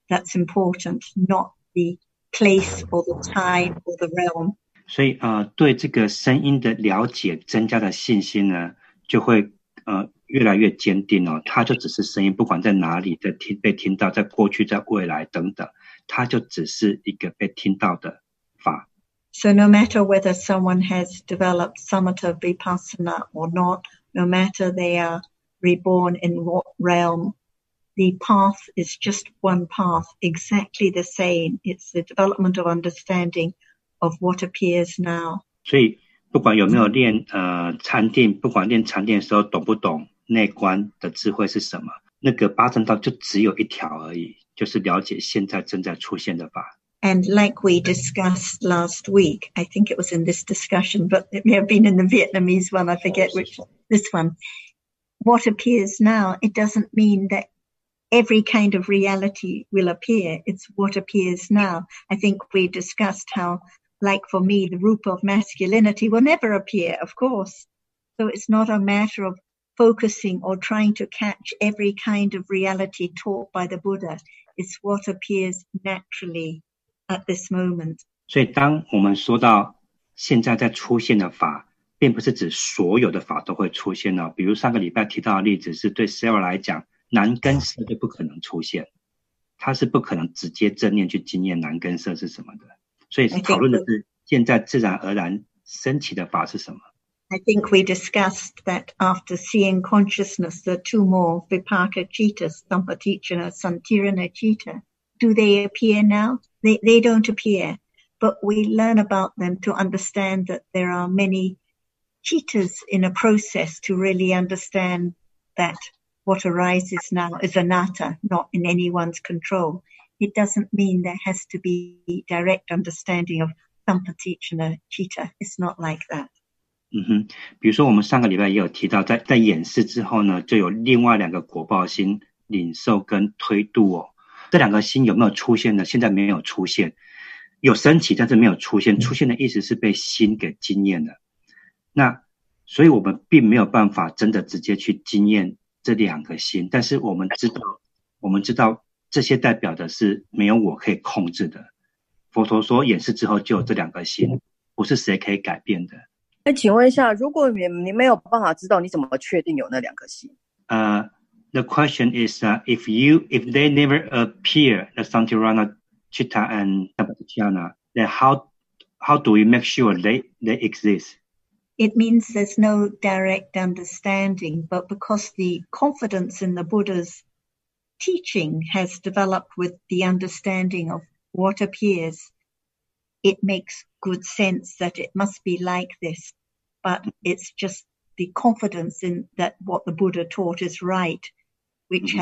that's important, not the place or the time or the realm. 所以对这个声音的了解增加的信心呢，就会越来越坚定哦。它就只是声音，不管在哪里被听到，在过去、在未来等等，它就只是一个被听到的法。 So no matter whether someone has developed samatha vipassana or not, no matter they are reborn in what realm, the path is just one path, exactly the same. It's the development of understanding of what appears now. 所以不管有没有练禅定，不管练禅定的时候懂不懂内观的智慧是什么，那个八正道就只有一条而已，就是了解现在正在出现的法。 And like we discussed last week, I think it was in this discussion, but it may have been in the Vietnamese one, I forget which, this one. What appears now, it doesn't mean that every kind of reality will appear. It's what appears now. I think we discussed how, like for me, the rupa of masculinity will never appear, of course. So it's not a matter of focusing or trying to catch every kind of reality taught by the Buddha. It's what appears naturally at this moment. 所以当我们说到现在在出现的法，并不是指所有的法都会出现哦。比如上个礼拜提到的例子是对 Sarah 来讲，男根色就不可能出现，他是不可能直接正念去经验男根色是什么的。所以讨论的是现在自然而然升起的法是什么。 I think we discussed that after seeing consciousness, the two more Vipaka Citas, Sampaticana, Santirana Citta, do they appear now? They don't appear, but we learn about them to understand that there are many Cittas in a process to really understand that what arises now is anatta, not in anyone's control. It doesn't mean there has to be direct understanding of Sampaticana Citta. It's not like that. 比如说我们上个礼拜也有提到，在演示之后呢，就有另外两个果报心，领受跟推度哦。这两个心有没有出现呢？现在没有出现，有升起，但是没有出现。出现的意思是被心给经验了。那所以我们并没有办法真的直接去经验这两个心，但是我们知道这些代表的是没有我可以控制的。佛陀说演示之后就有这两个心，不是谁可以改变的。 请问一下，如果你没有办法知道，你怎么确定有那两颗心 ？The question is, if they never appear, the Santirana Citta and Sampaticana, then how do we make sure they exist? It means there's no direct understanding, but because the confidence in the Buddha's teaching has developed with the understanding of what appears, it makes good sense that it must be like this, but it's just the confidence in that what the Buddha taught is right, which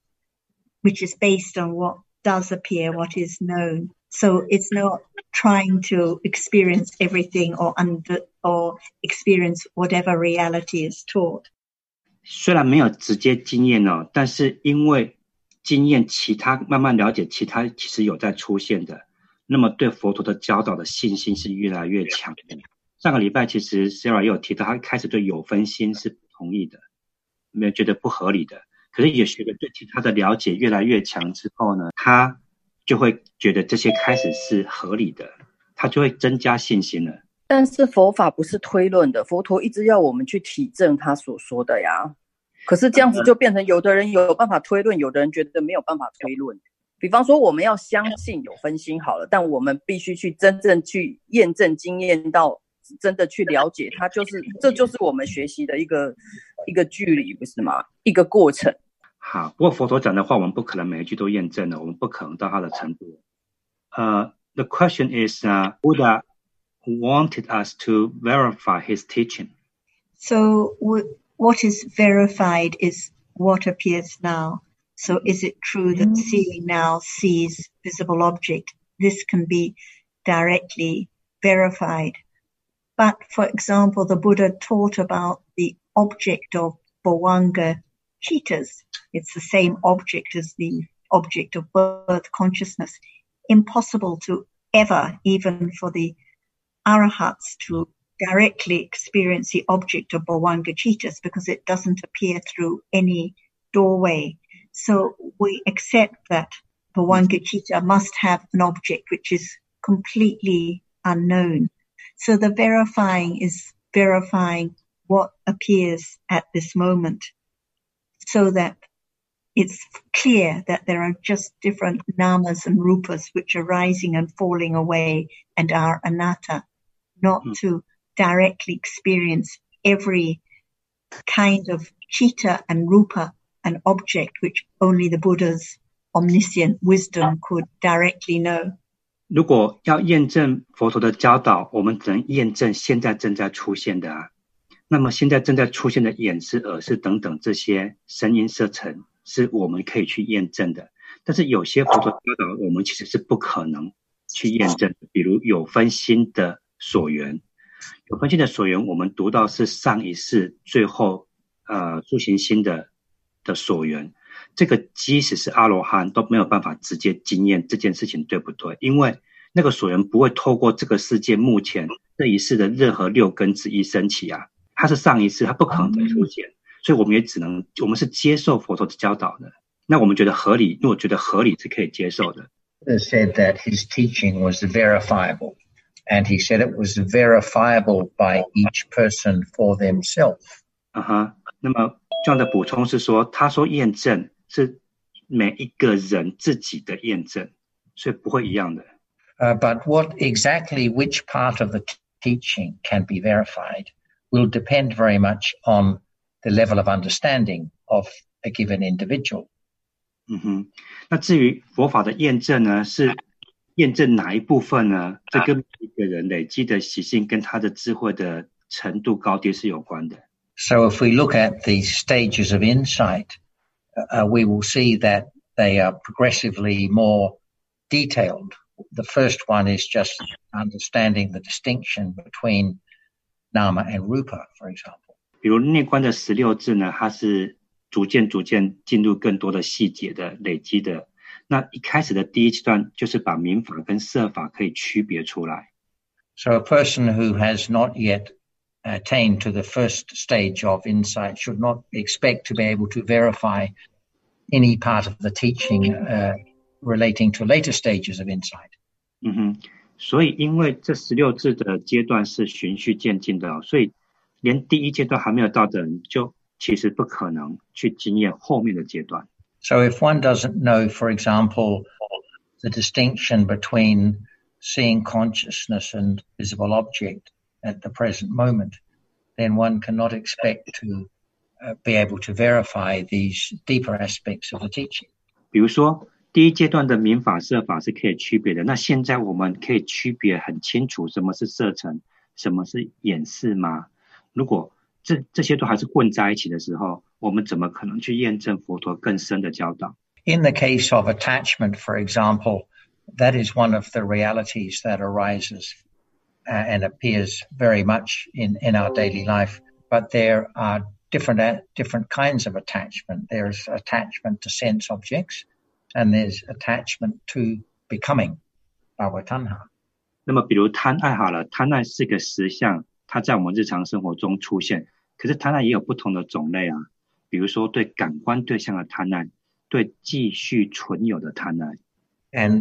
is based on what does appear, what is known. So it's not trying to experience everything or experience whatever reality is taught. 虽然没有直接经验哦，但是因为经验其他，慢慢了解其他其实有在出现的，那么对佛陀的教导的信心是越来越强的。上个礼拜其实 Sarah 也有提到，他开始对有分心是不同意的，没有觉得不合理的。可是也学得对其他的了解越来越强之后呢，他就会觉得这些开始是合理的，他就会增加信心了。 但是佛法不是推论的，佛陀一直要我们去体证他所说的呀。可是这样子就变成有的人有办法推论，有的人觉得没有办法推论。比方说我们要相信有分心好了，但我们必须去真正去验证经验到真的去了解它，这就是我们学习的一个距离，不是吗？一个过程。 好，不过佛陀讲的话我们不可能每一句都验证了，我们不可能到他的程度。The question is, Buddha wanted us to verify his teaching. So what is verified is what appears now. So is it true that seeing now sees visible object? This can be directly verified. But for example, the Buddha taught about the object of Bhavanga Cittas. It's the same object as the object of birth consciousness. Impossible to ever, even for the Arahats, to directly experience the object of Bhavanga Cittas because it doesn't appear through any doorway. So we accept that Bhavangacita must have an object which is completely unknown. So the verifying is verifying what appears at this moment, so that it's clear that there are just different namas and rupas which are rising and falling away and are anatta, not to directly experience every kind of chitta and rupa and object which only the Buddha's omniscient wisdom could directly know. 如果要验证佛陀的教导，我们只能验证现在正在出现的啊。那么现在正在出现的眼识、耳识等等这些声音色尘是我们可以去验证的，但是有些佛陀教导我们其实是不可能去验证的，比如有分心的所缘。有分心的所缘我们读到是上一世最后出行心的所缘，这个即使是阿罗汉都没有办法直接经验这件事情对不对，因为那个所缘不会透过这个世界目前这一世的任何六根之一升起啊，它是上一世，它不可能再出现，所以我们也只能，我们是接受佛陀的教导的。那我们觉得合理，如果觉得合理是可以接受的。 He said that his teaching was verifiable, and he said it was verifiable by each person for themselves. 那么这样的补充是说，他说验证是每一个人自己的验证，所以不会一样的。 But which part of the teaching can be verified will depend very much on the level of understanding of a given individual. 那至于佛法的验证呢，是验证哪一部分呢？这跟一个人累积的习性跟他的智慧的程度高低是有关的。 So if we look at the stages of insight, we will see that they are progressively more detailed. The first one is just understanding the distinction between nama and rupa, for example. 比如内观的16字呢，它是逐渐进入更多的细节的累积的。那一开始的第一阶段就是把民法跟色法可以区别出来。 So a person who has not yet attained to the first stage of insight should not expect to be able to verify any part of the teaching relating to later stages of insight. 所以因为这16字的阶段是循序渐进的，所以连第一阶段还没有到的人，就其实不可能去经验后面的阶段。 So if one doesn't know, for example, the distinction between seeing consciousness and visible object at the present moment, then one cannot expect to be able to verify these deeper aspects of the teaching. 比如说第一阶段的民法色法是可以区别的，那现在我们可以区别很清楚什么是色尘，什么是眼识吗？如果这些都还是混在一起的时候，我们怎么可能去验证佛陀更深的教导？ In the case of attachment, for example, that is one of the realities that arises and appears very much in our daily life. But there are different kinds of attachment. There's attachment to sense objects, and there's attachment to becoming, bhava tanha. 那么比如贪爱好了，贪爱是个实相，它在我们日常生活中出现，可是贪爱也有不同的种类啊，比如说对感官对象的贪爱，对继续存有的贪爱。 And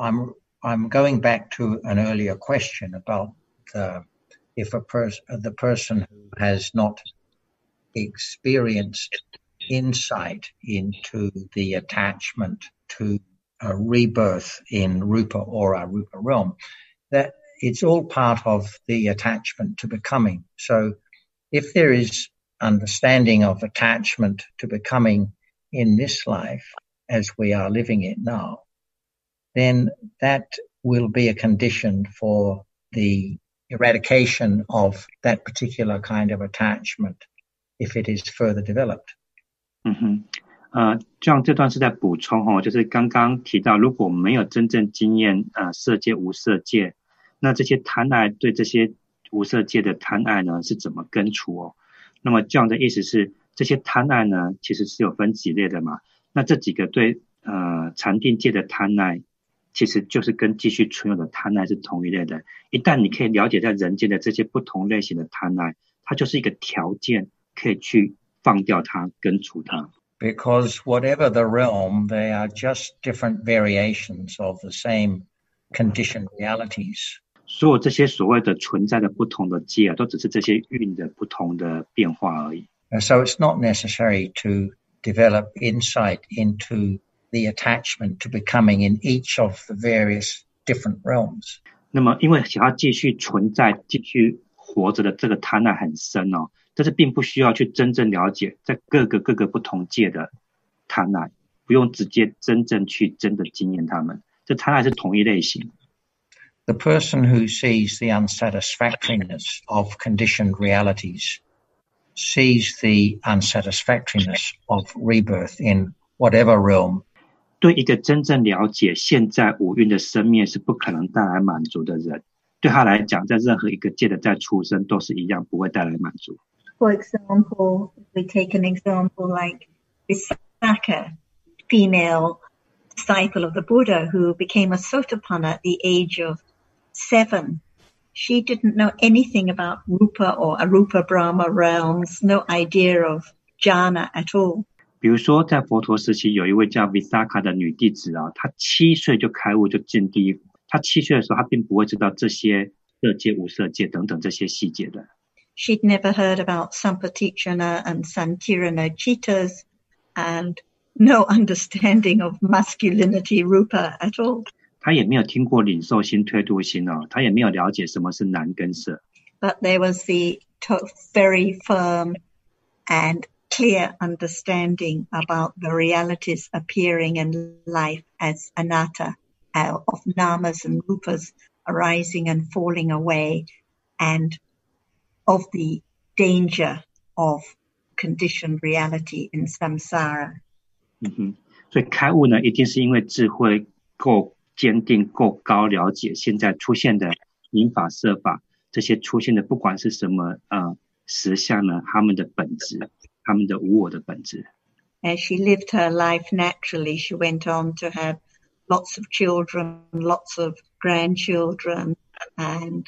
I'm going back to an earlier question about if the person who has not experienced insight into the attachment to a rebirth in rupa or arupa realm, that it's all part of the attachment to becoming. So if there is understanding of attachment to becoming in this life as we are living it now, then that will be a condition for the eradication of that particular kind of attachment if it is further developed. 这样这段是在补充就是刚刚提到，如果没有真正经验色界无色界，那这些贪爱对这些无色界的贪爱呢是怎么根除那么这样的意思是，这些贪爱呢其实是有分几类的嘛？那这几个对禅定界的贪爱，其实就是跟继续存有的贪爱是同一类的。一旦你可以了解在人间的这些不同类型的贪爱，它就是一个条件，可以去放掉它、根除它。 because whatever the realm, they are just different variations of the same conditioned realities. 所有这些所谓的存在的不同的界，都只是这些运的不同的变化而已。 So it's not necessary to develop insight into the attachment to becoming in each of the various different realms. 那么因为想要继续存在继续活着的这个贪婪很深哦，但是并不需要去真正了解在各个不同界的贪婪，不用直接真正去真的经验它们，这贪婪是同一类型。 The person who sees the unsatisfactoriness of conditioned realities sees the unsatisfactoriness of rebirth in whatever realm. 对一个真正了解现在五蕴的生命是不可能带来满足的人，对他来讲，在任何一个界的再出生都是一样不会带来满足。 For example, if we take an example like Visakha, female disciple of the Buddha who became a Sotapanna at the age of 7. She didn't know anything about Rupa or Arupa Brahma realms, no idea of jhana at all. 比如说在佛陀时期有一位叫 Visakha 的女弟子啊，她7岁就开悟就进第一。她7岁的时候她并不会知道这些色界无色界等等这些细节的。 She'd never heard about Sampatichana and Santirana Chittas and no understanding of masculinity Rupa at all. 她也没有听过领受心推度心哦，她也没有了解什么是男跟色。 But there was the very firm and clear understanding about the realities appearing in life as anatta, of namas and rupas arising and falling away, and of the danger of conditioned reality in samsara. 所以开悟呢，一定是因为智慧够坚定、够高，了解现在出现的名法、色法这些出现的，不管是什么实相呢，他们的本质。他们的无我的本质。 As she lived her life naturally, she went on to have lots of children, lots of grandchildren, and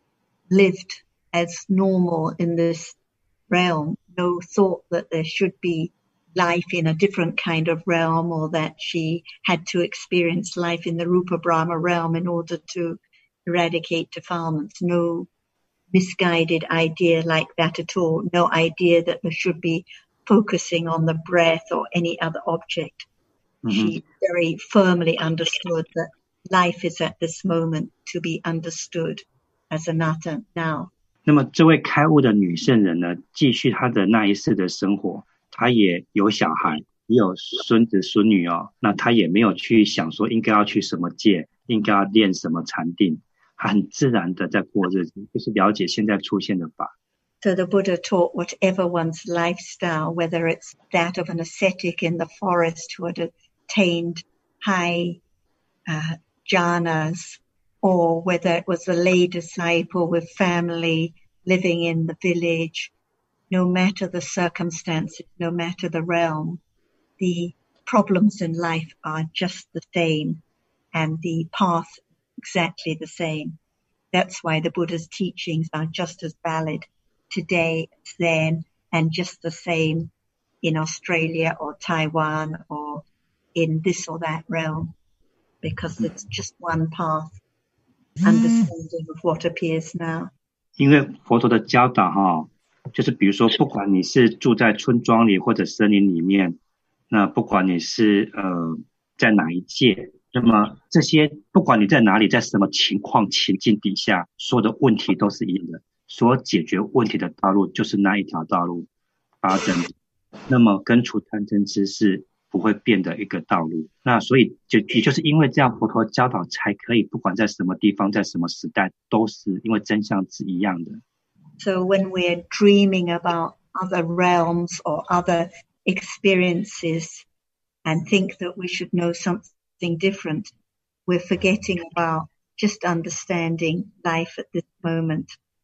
lived as normal in this realm. No thought that there should be life in a different kind of realm, or that she had to experience life in the Rupa Brahma realm in order to eradicate defilements. No misguided idea like that at all. No idea that there should be focusing on the breath or any other object. She very firmly understood that life is at this moment to be understood as anatta now. 那么这位开悟的女圣人呢，继续她的那一世的生活，她也有小孩，也有孙子孙女哦，那她也没有去想说应该要去什么界，应该要练什么禅定。很自然的在过日子，就是了解现在出现的法。 So the Buddha taught whatever one's lifestyle, whether it's that of an ascetic in the forest who had attained high jhanas, or whether it was a lay disciple with family living in the village, no matter the circumstances, no matter the realm, the problems in life are just the same, and the path exactly the same. That's why the Buddha's teachings are just as valid today as then, and just the same in Australia or Taiwan or in this or that realm, because it's just one path, understanding of what appears now. 因为佛陀的教导就是比如说不管你是住在村庄里或者森林里面，那不管你是在哪一界，那么这些不管你在哪里，在什么情况情境底下，所有的问题都是一样的，所有解决问题的道路就是那一条道路发生，那么根除贪嗔痴是不会变的一个道路。那所以也就是因为这样，佛陀教导才可以不管在什么地方，在什么时代，都是因为真相是一样的。 So when we're dreaming about other realms or other experiences and think that we should know something different, we're forgetting about just understanding life at this moment.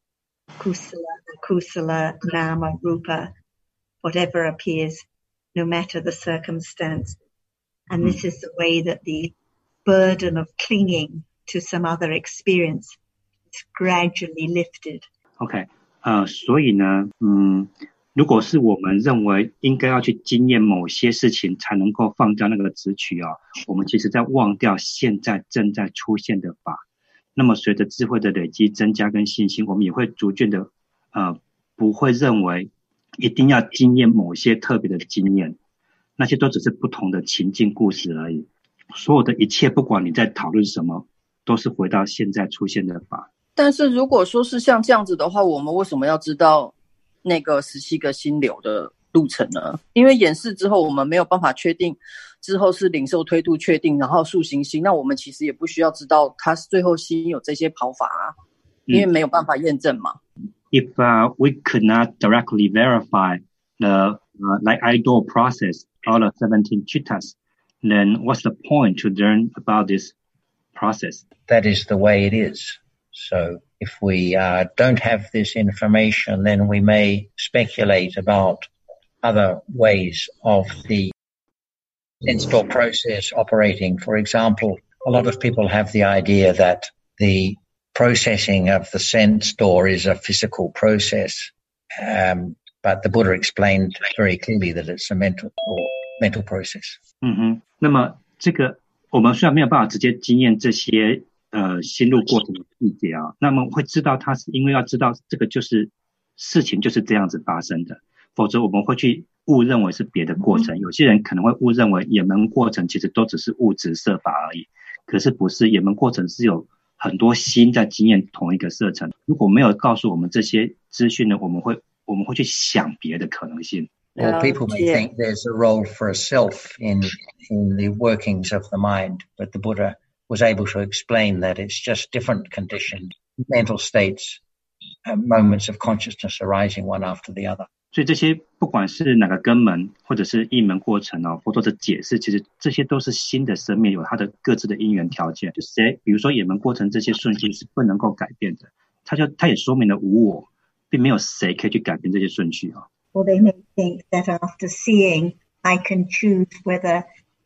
Kusala, nama, rupa, whatever appears, no matter the circumstance. And this is the way that the burden of clinging to some other experience is gradually lifted. OK, 所以呢， 如果是我们认为应该要去经验某些事情才能够放掉那个执取我们其实在忘掉现在正在出现的法。那么随着智慧的累积增加跟信心，我们也会逐渐的不会认为一定要经验某些特别的经验，那些都只是不同的情境故事而已。所有的一切不管你在讨论什么，都是回到现在出现的法。 但是如果说是像这样子的话，我们为什么要知道那个17个心流的路程呢？因为演示之后我们没有办法确定之后是领受推度确定然后塑形心，那我们其实也不需要知道他最后心有这些跑法因为没有办法验证嘛。 If we could not directly verify the like idol process, all the 17 chittas, then what's the point to learn about this process? That is the way it is. So if we don't have this information, then we may speculate about other ways of the sense door process operating. For example, a lot of people have the idea that the processing of the sense door is a physical process, but the Buddha explained very clearly that it's a mental process. 那么这个我们虽然没有办法直接经验这些心路过程的细节那么会知道它是因为要知道这个就是事情就是这样子发生的，否则我们会去误认为是别的过程。有些人可能会误认为眼门过程其实都只是物质色法而已，可是不是，眼门过程是有很多心在经验同一个色程。如果没有告诉我们这些资讯呢，我们会去想别的可能性。 Or people may think there's a role for a self in the workings of the mind, but the Buddha was able to explain that it's just different conditioned mental states, moments of consciousness arising one after the other. 所以这些不管是哪个根门或者是一门过程佛陀的解释，其实这些都是新的生命有它的各自的因缘条件。比如说眼门过程这些顺序是不能够改变的，它也说明了无我，并没有谁可以去改变这些顺序 Or they may think that after seeing, I can choose whether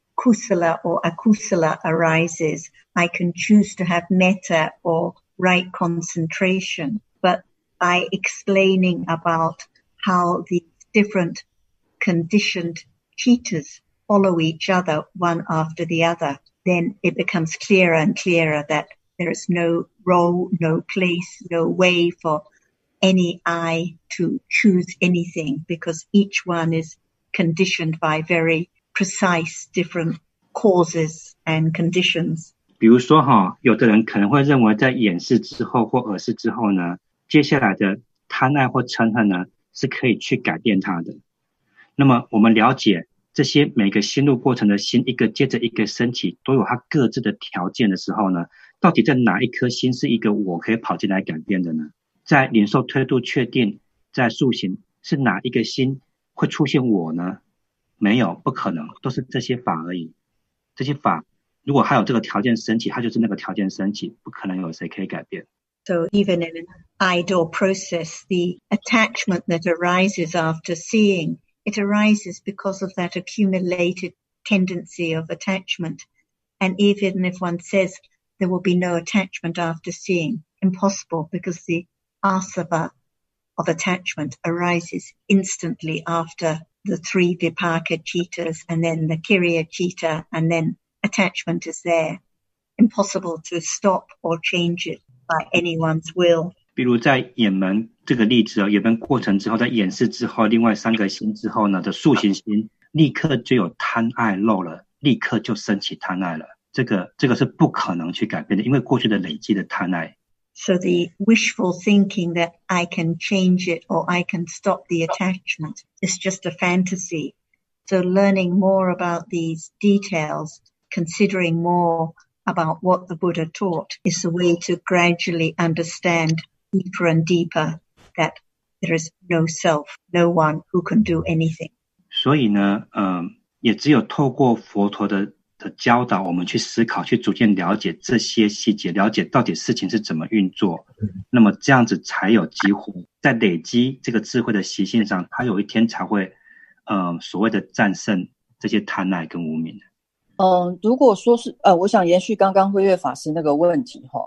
kusala or akusala arises. I can choose to have metta or right concentration. But by explaining about how the different conditioned chittas follow each other one after the other, then it becomes clearer and clearer that there is no role, no place, no way for any I to choose anything, because each one is conditioned by very precise different causes and conditions. 比如说有的人可能会认为在眼视之后或耳视之后呢，接下来的贪爱或嗔恨呢是可以去改变它的。那么我们了解这些每个心路过程的心一个接着一个升起都有它各自的条件的时候呢，到底在哪一颗心是一个我可以跑进来改变的呢？在领受推度确定，在塑形是哪一个心会出现我呢？没有，不可能，都是这些法而已。这些法如果还有这个条件升起，它就是那个条件升起，不可能有谁可以改变。 So even in an idle process, the attachment that arises after seeing, it arises because of that accumulated tendency of attachment. And even if one says there will be no attachment after seeing, impossible, because the asava of attachment arises instantly after the 3 vipaka chittas and then the kiriya chitta, and then attachment is there. Impossible to stop or change it by anyone's will. 比如在眼门这个例子眼门过程之后，在眼视之后，另外3个心之后呢的塑形心，立刻就有贪爱漏了，立刻就升起贪爱了。这个是不可能去改变的，因为过去的累积的贪爱。 So the wishful thinking that I can change it or I can stop the attachment is just a fantasy. So learning more about these details, considering more about what the Buddha taught, is the way to gradually understand deeper and deeper that there is no self, no one who can do anything. 所以呢也只有透过佛陀的教导，我们去思考，去逐渐了解这些细节，了解到底事情是怎么运作，那么这样子才有机会在累积这个智慧的习性上，它有一天才会所谓的战胜这些贪爱跟无明。 如果说是我想延续刚刚慧月法师那个问题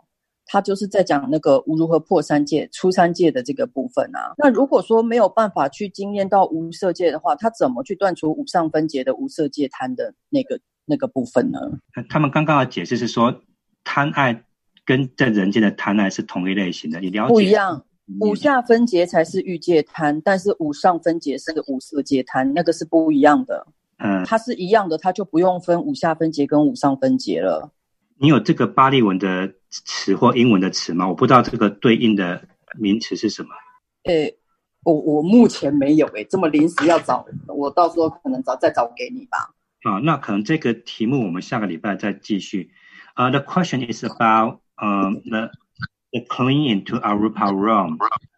他就是在讲那个如何破三界、出三界的这个部分啊。那如果说没有办法去经验到无色界的话，他怎么去断除无上分别的无色界贪的那个部分呢？ 他们刚刚的解释是说，贪爱跟在人间的贪爱是同一类型的，你了解？ 不一样，无下分别才是欲界贪，但是无上分别是无色界贪，那个是不一样的。它是一样的，它就不用分无下分别跟无上分别了。 你有这个巴利文的词或英文的词吗？我不知道这个对应的名词是什么。 我目前没有这么临时要找，我到时候可能再找给你吧。 那可能这个题目我们下个礼拜再继续。The question is about the clinging to Arupa realm.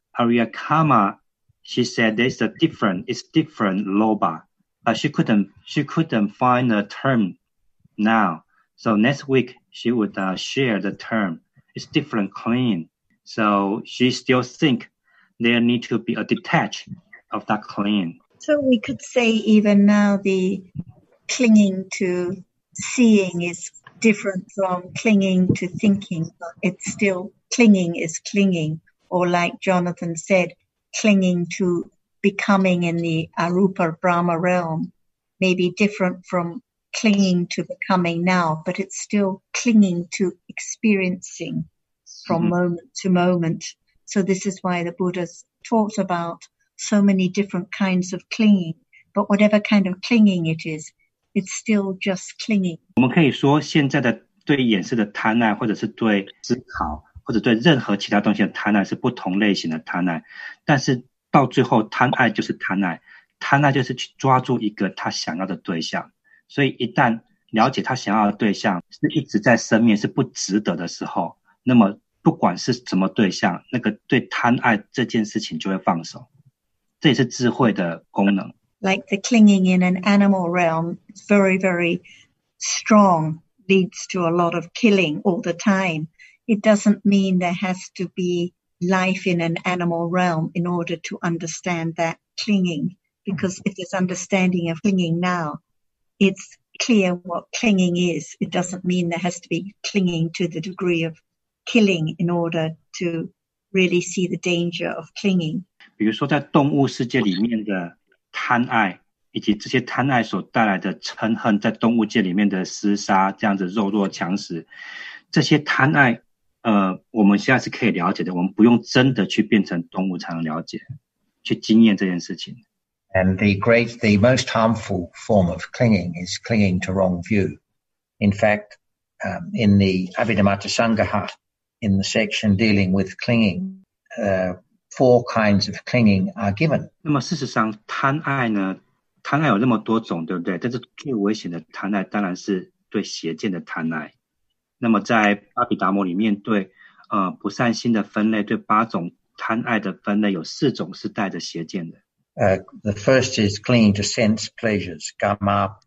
Aryakama, she said it's different loba, but she couldn't find a term now. So next week she would share the term. It's different clinging. So she still think there need to be a detach of that clinging. So we could say even now the clinging to seeing is different from clinging to thinking, but it's still clinging is clinging. Or like Jonathan said, clinging to becoming in the Arupa Brahma realm may be different from clinging to becoming now, but it's still clinging to experiencing from moment to moment. So this is why the Buddha's talked about so many different kinds of clinging, but whatever kind of clinging it is, it's still just clinging. 我们可以说现在的对眼识的贪爱，或者是对思考，或者对任何其他东西的贪爱是不同类型的贪爱，但是到最后贪爱就是贪爱，贪爱就是去抓住一个他想要的对象，所以一旦了解他想要的对象是一直在生命是不值得的时候，那么不管是什么对象，那个对贪爱这件事情就会放手，这也是智慧的功能。 Like the clinging in an animal realm is very, very strong, leads to a lot of killing all the time. It doesn't mean there has to be life in an animal realm in order to understand that clinging, because if there's understanding of clinging now, it's clear what clinging is. It doesn't mean there has to be clinging to the degree of killing in order to really see the danger of clinging. 比如说在动物世界里面的贪爱，以及这些贪爱所带来的嗔恨，在动物界里面的厮杀，这样子肉弱强食，这些贪爱我们现在是可以了解的，我们不用真的去变成动物才能了解，去经验这件事情。 And the most harmful form of clinging is clinging to wrong view. In fact, in the Abhidhamma Sangaha, in the section dealing with clinging, 4 kinds of clinging are given. 那么事实上贪爱呢，贪爱有那么多种，对不对？但是最危险的贪爱当然是对邪见的贪爱。那么在阿毗达摩里面对不善心的分类，对8种贪爱的分类，有4种是带着邪见的。 The first is clinging to sense pleasures, kama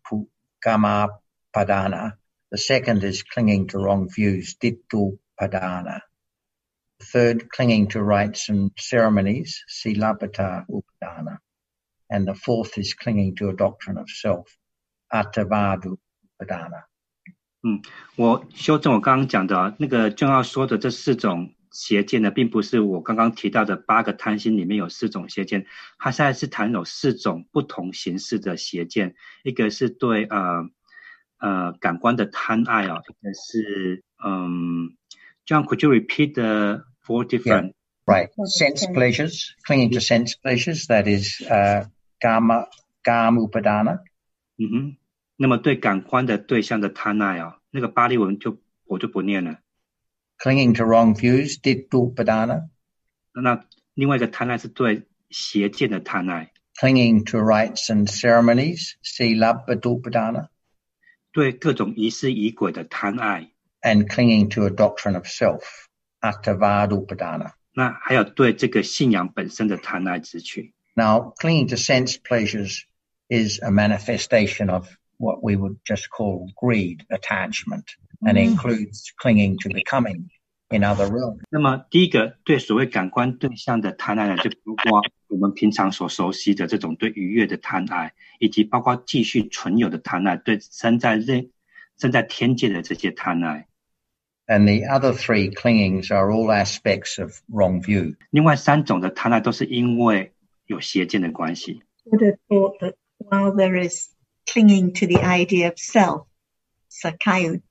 padana. The second is clinging to wrong views, dittu padana. The third, clinging to rites and ceremonies, silabhata upadana. And the fourth is clinging to a doctrine of self, attavadu upadana. 我修正我刚刚讲的那个正要说的这4种邪见呢，并不是我刚刚提到的8个贪心里面有4种邪见，它现在是谈有4种不同形式的邪见，一个是对感官的贪爱一个是John, could you repeat the 4 different? Yeah, right. Sense pleasures, clinging to sense pleasures, that is kama upadana. 那么对感官的对象的贪爱那个巴利文我就不念了。 Clinging to wrong views, dittu padana. 那另外一个贪爱是对邪见的贪爱。 Clinging to rites and ceremonies, silabhata padana. 对各种仪式仪轨的贪爱。 And clinging to a doctrine of self, attavadu padana. 那还有对这个信仰本身的贪爱之趣。 Now, clinging to sense pleasures is a manifestation of what we would just call greed, attachment, and includes clinging to becoming in other realms. 那么第一个对所谓感官对象的贪爱呢，就包括我们平常所熟悉的这种对愉悦的贪爱，以及包括继续存有的贪爱，对身在天界的这些贪爱。 And the other 3 clingings are all aspects of wrong view. 另外3种的贪爱都是因为有邪见的关系。 Buddha thought that while there is clinging to the idea of self, Sakaya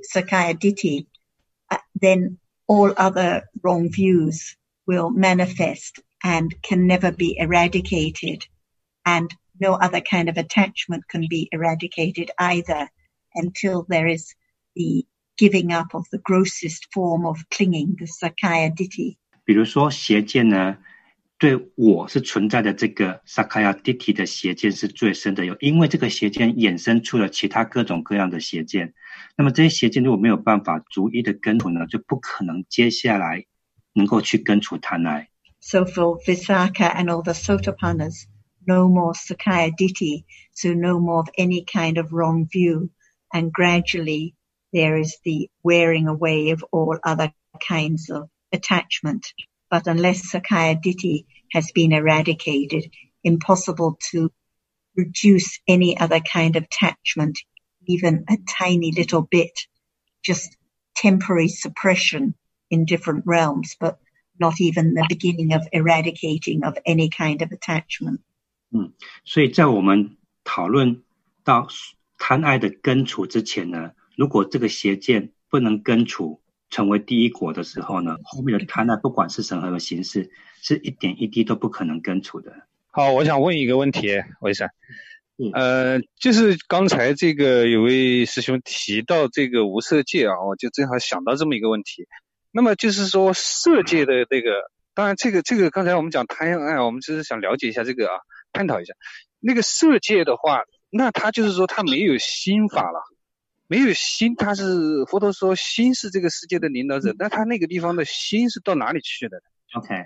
Ditti, then all other wrong views will manifest and can never be eradicated, and no other kind of attachment can be eradicated either until there is the giving up of the grossest form of clinging, the Sakaya Ditti. 比如说邪见呢，对我是存在的这个 Sakaya Ditti 的邪见是最深的，因为这个邪见衍生出了其他各种各样的邪见，那么这些邪见如果没有办法逐一的根除呢，就不可能接下来能够去根除贪爱。 So for Visakha and all the Sotapannas, no more Sakaya Ditti, so no more of any kind of wrong view, and gradually there is the wearing away of all other kinds of attachment. But unless Sakaya Ditti has been eradicated, impossible to reduce any other kind of attachment, even a tiny little bit, just temporary suppression in different realms, but not even the beginning of eradicating of any kind of attachment. 所以在我们讨论到贪爱的根除之前呢，如果这个邪见不能根除成为第一果的时候呢，后面的贪爱不管是什么形式，是一点一滴都不可能根除的。 好，我想问一个问题，魏生，就是刚才这个有位师兄提到这个无色界啊，我就正好想到这么一个问题。那么就是说色界的这个，当然这个刚才我们讲贪爱，我们只是想了解一下这个啊，探讨一下。那个色界的话，那它就是说它没有心法了。没有心，他是佛陀说心是这个世界的领导者，那他那个地方的心是到哪里去的 Okay.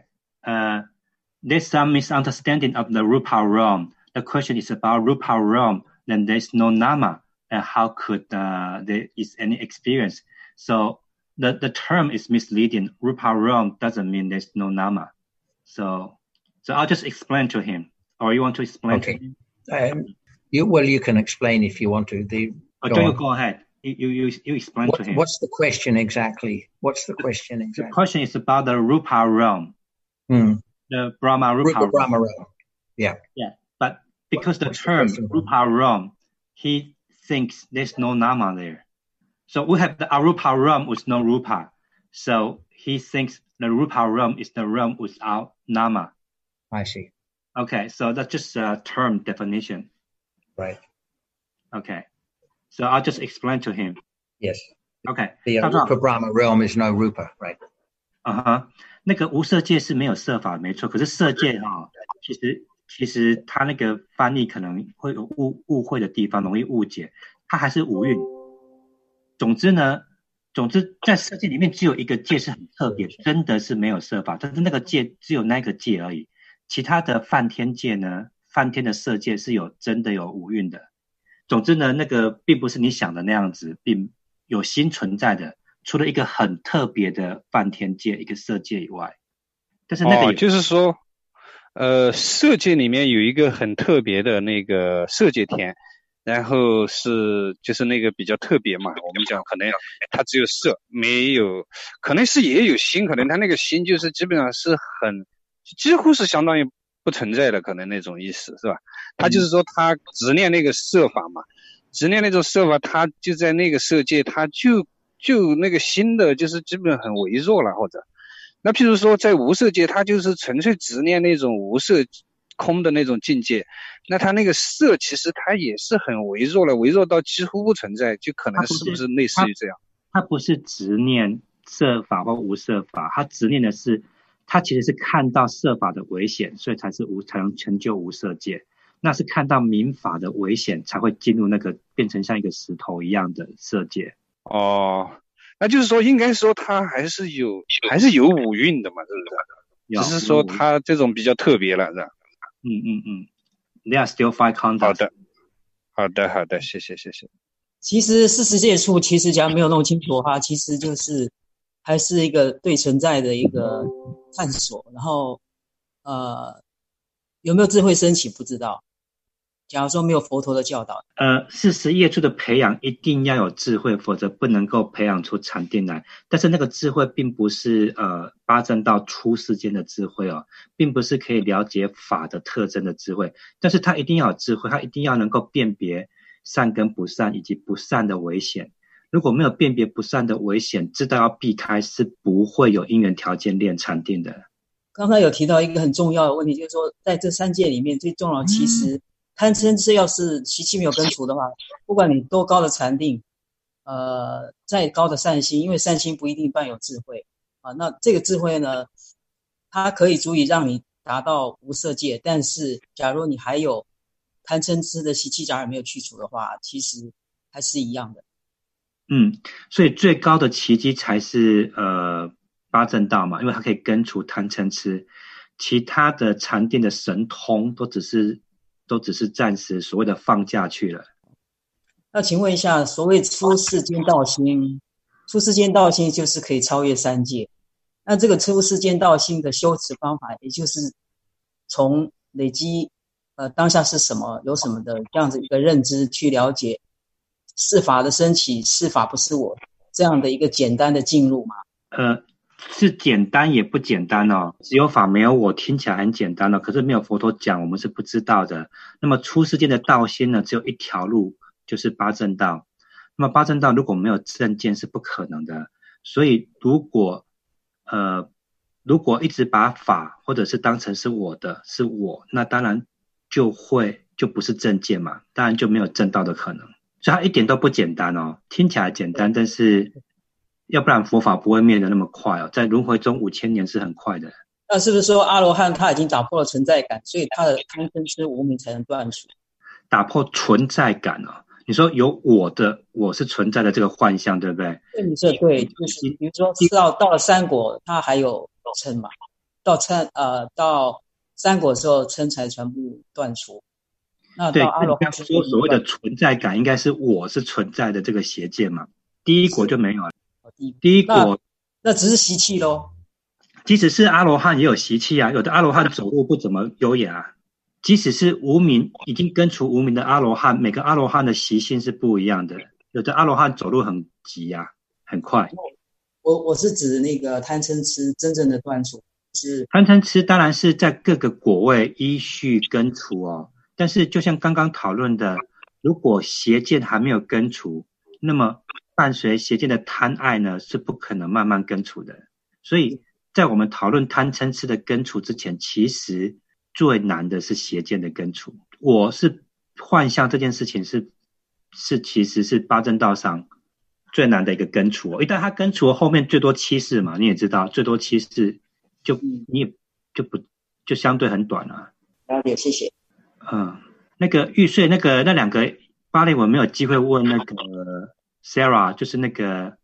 There's some misunderstanding of the Rupa realm. The question is about Rupa realm, then there's no Nama, and how could there is any experience? So the term is misleading. Rupa realm doesn't mean there's no Nama. So I'll just explain to him. Or you want to explain to him? You can explain if you want to. Go ahead. You explain to him. What's the question exactly? The question is about the Rupa realm. The Brahma Rupa realm. Yeah. But because the term Rupa realm, he thinks there's no Nama there. So we have the Arupa realm with no Rupa. So he thinks the Rupa realm is the realm without Nama. I see. Okay, so that's just a term definition. Right. Okay. So I'll just explain to him. Yes. Okay. The Rupa Brahma realm is no Rupa, right? 那个无色界是没有色法没错，可是色界其实它那个翻译可能会有误会的地方，容易误解，它还是五蕴。总之在色界里面只有一个界是很特别，真的是没有色法，但是那个界只有那个界而已。其他的梵天界呢，梵天的色界是真的有五蕴的。总之呢，那个并不是你想的那样子，并有心存在的，除了一个很特别的梵天界，一个色界以外，但是那个就是说，色界里面有一个很特别的那个色界天，然后就是那个比较特别嘛，我们讲可能它只有色，没有，可能是也有心，可能它那个心就是基本上是几乎是相当于不存在的，可能那种意思是吧？他就是说他执念那个色法嘛，执念那种色法，他就在那个色界，他就那个心的就是基本很微弱了，或者那譬如说在无色界，他就是纯粹执念那种无色空的那种境界，那他那个色其实他也是很微弱了，微弱到几乎不存在，就可能是不是类似于这样？ 他不是执念色法或无色法，他执念的是他其实是看到色法的危险，所以才能成就无色界。那是看到民法的危险，才会进入那个变成像一个石头一样的色界。 那就是说，应该说他还是有五蕴的嘛，是不是？只是说他这种比较特别了，是吧 ？There are still 5 contacts. 好的，谢谢。 其实40界处，其实假如没有弄清楚的话，其实就是还是一个对存在的一个探索，然后有没有智慧升起不知道。 假如说没有佛陀的教导 40业处的培养一定要有智慧，否则不能够培养出禅定来。但是那个智慧并不是八正道出世间的智慧哦，并不是可以了解法的特征的智慧，但是它一定要有智慧，它一定要能够辨别善跟不善以及不善的危险。如果没有辨别不善的危险，知道要避开，是不会有因缘条件练禅定的。 刚才有提到一个很重要的问题，就是说在这3界里面最重要的其实贪嗔痴要是习气没有根除的话，不管你多高的禅定再高的善心，因为善心不一定伴有智慧那这个智慧呢，它可以足以让你达到无色界，但是假如你还有贪嗔痴的习气杂染没有去除的话，其实还是一样的。 所以最高的奇迹才是八正道嘛，因为它可以根除贪嗔痴，其他的禅定的神通都只是暂时所谓的放假去了。 那请问一下，所谓出世间道心，出世间道心就是可以超越3界。那这个出世间道心的修持方法，也就是从累积当下是什么有什么的这样子一个认知去了解是法的升起，是法不是我这样的一个简单的进入嘛？ 是简单也不简单哦，只有法没有我听起来很简单哦，可是没有佛陀讲我们是不知道的。那么出世间的道心呢，只有一条路，就是八正道。那么八正道如果没有正见是不可能的，所以如果一直把法或者是当成是我的是我，那当然就不是正见嘛，当然就没有正道的可能。所以它一点都不简单哦，听起来简单，但是要不然佛法不会灭得那么快哦，在轮回中5000年是很快的。 那是不是说阿罗汉他已经打破了存在感，所以他的贪嗔痴无明才能断除？ 打破存在感哦，你说有我是存在的这个幻象，对不对？ 对，就是比如说到了三果，他还有嗔嘛，到三果的时候嗔才全部断除。那到阿罗汉说所谓的存在感，应该是我是存在的这个邪见嘛。第一果就没有了。第一果那只是习气咯。 即使是阿罗汉也有习气啊，有的阿罗汉走路不怎么优雅啊。即使是无明已经根除无明的阿罗汉，每个阿罗汉的习性是不一样的。有的阿罗汉走路很急啊，很快。 我是指那个贪嗔痴真正的断除，是贪嗔痴当然是在各个果位依序根除哦。但是就像刚刚讨论的，如果邪见还没有根除，那么伴随邪见的贪爱呢，是不可能慢慢根除的。所以在我们讨论贪嗔痴的根除之前，其实最难的是邪见的根除。我是幻象这件事情其实是八正道上最难的一个根除哦。一旦它根除了，后面最多7世嘛，你也知道，最多7世你也就相对很短了。 了解，谢谢。 那个玉穗那2个芭蕾我没有机会问那个 Sarah， 就是那个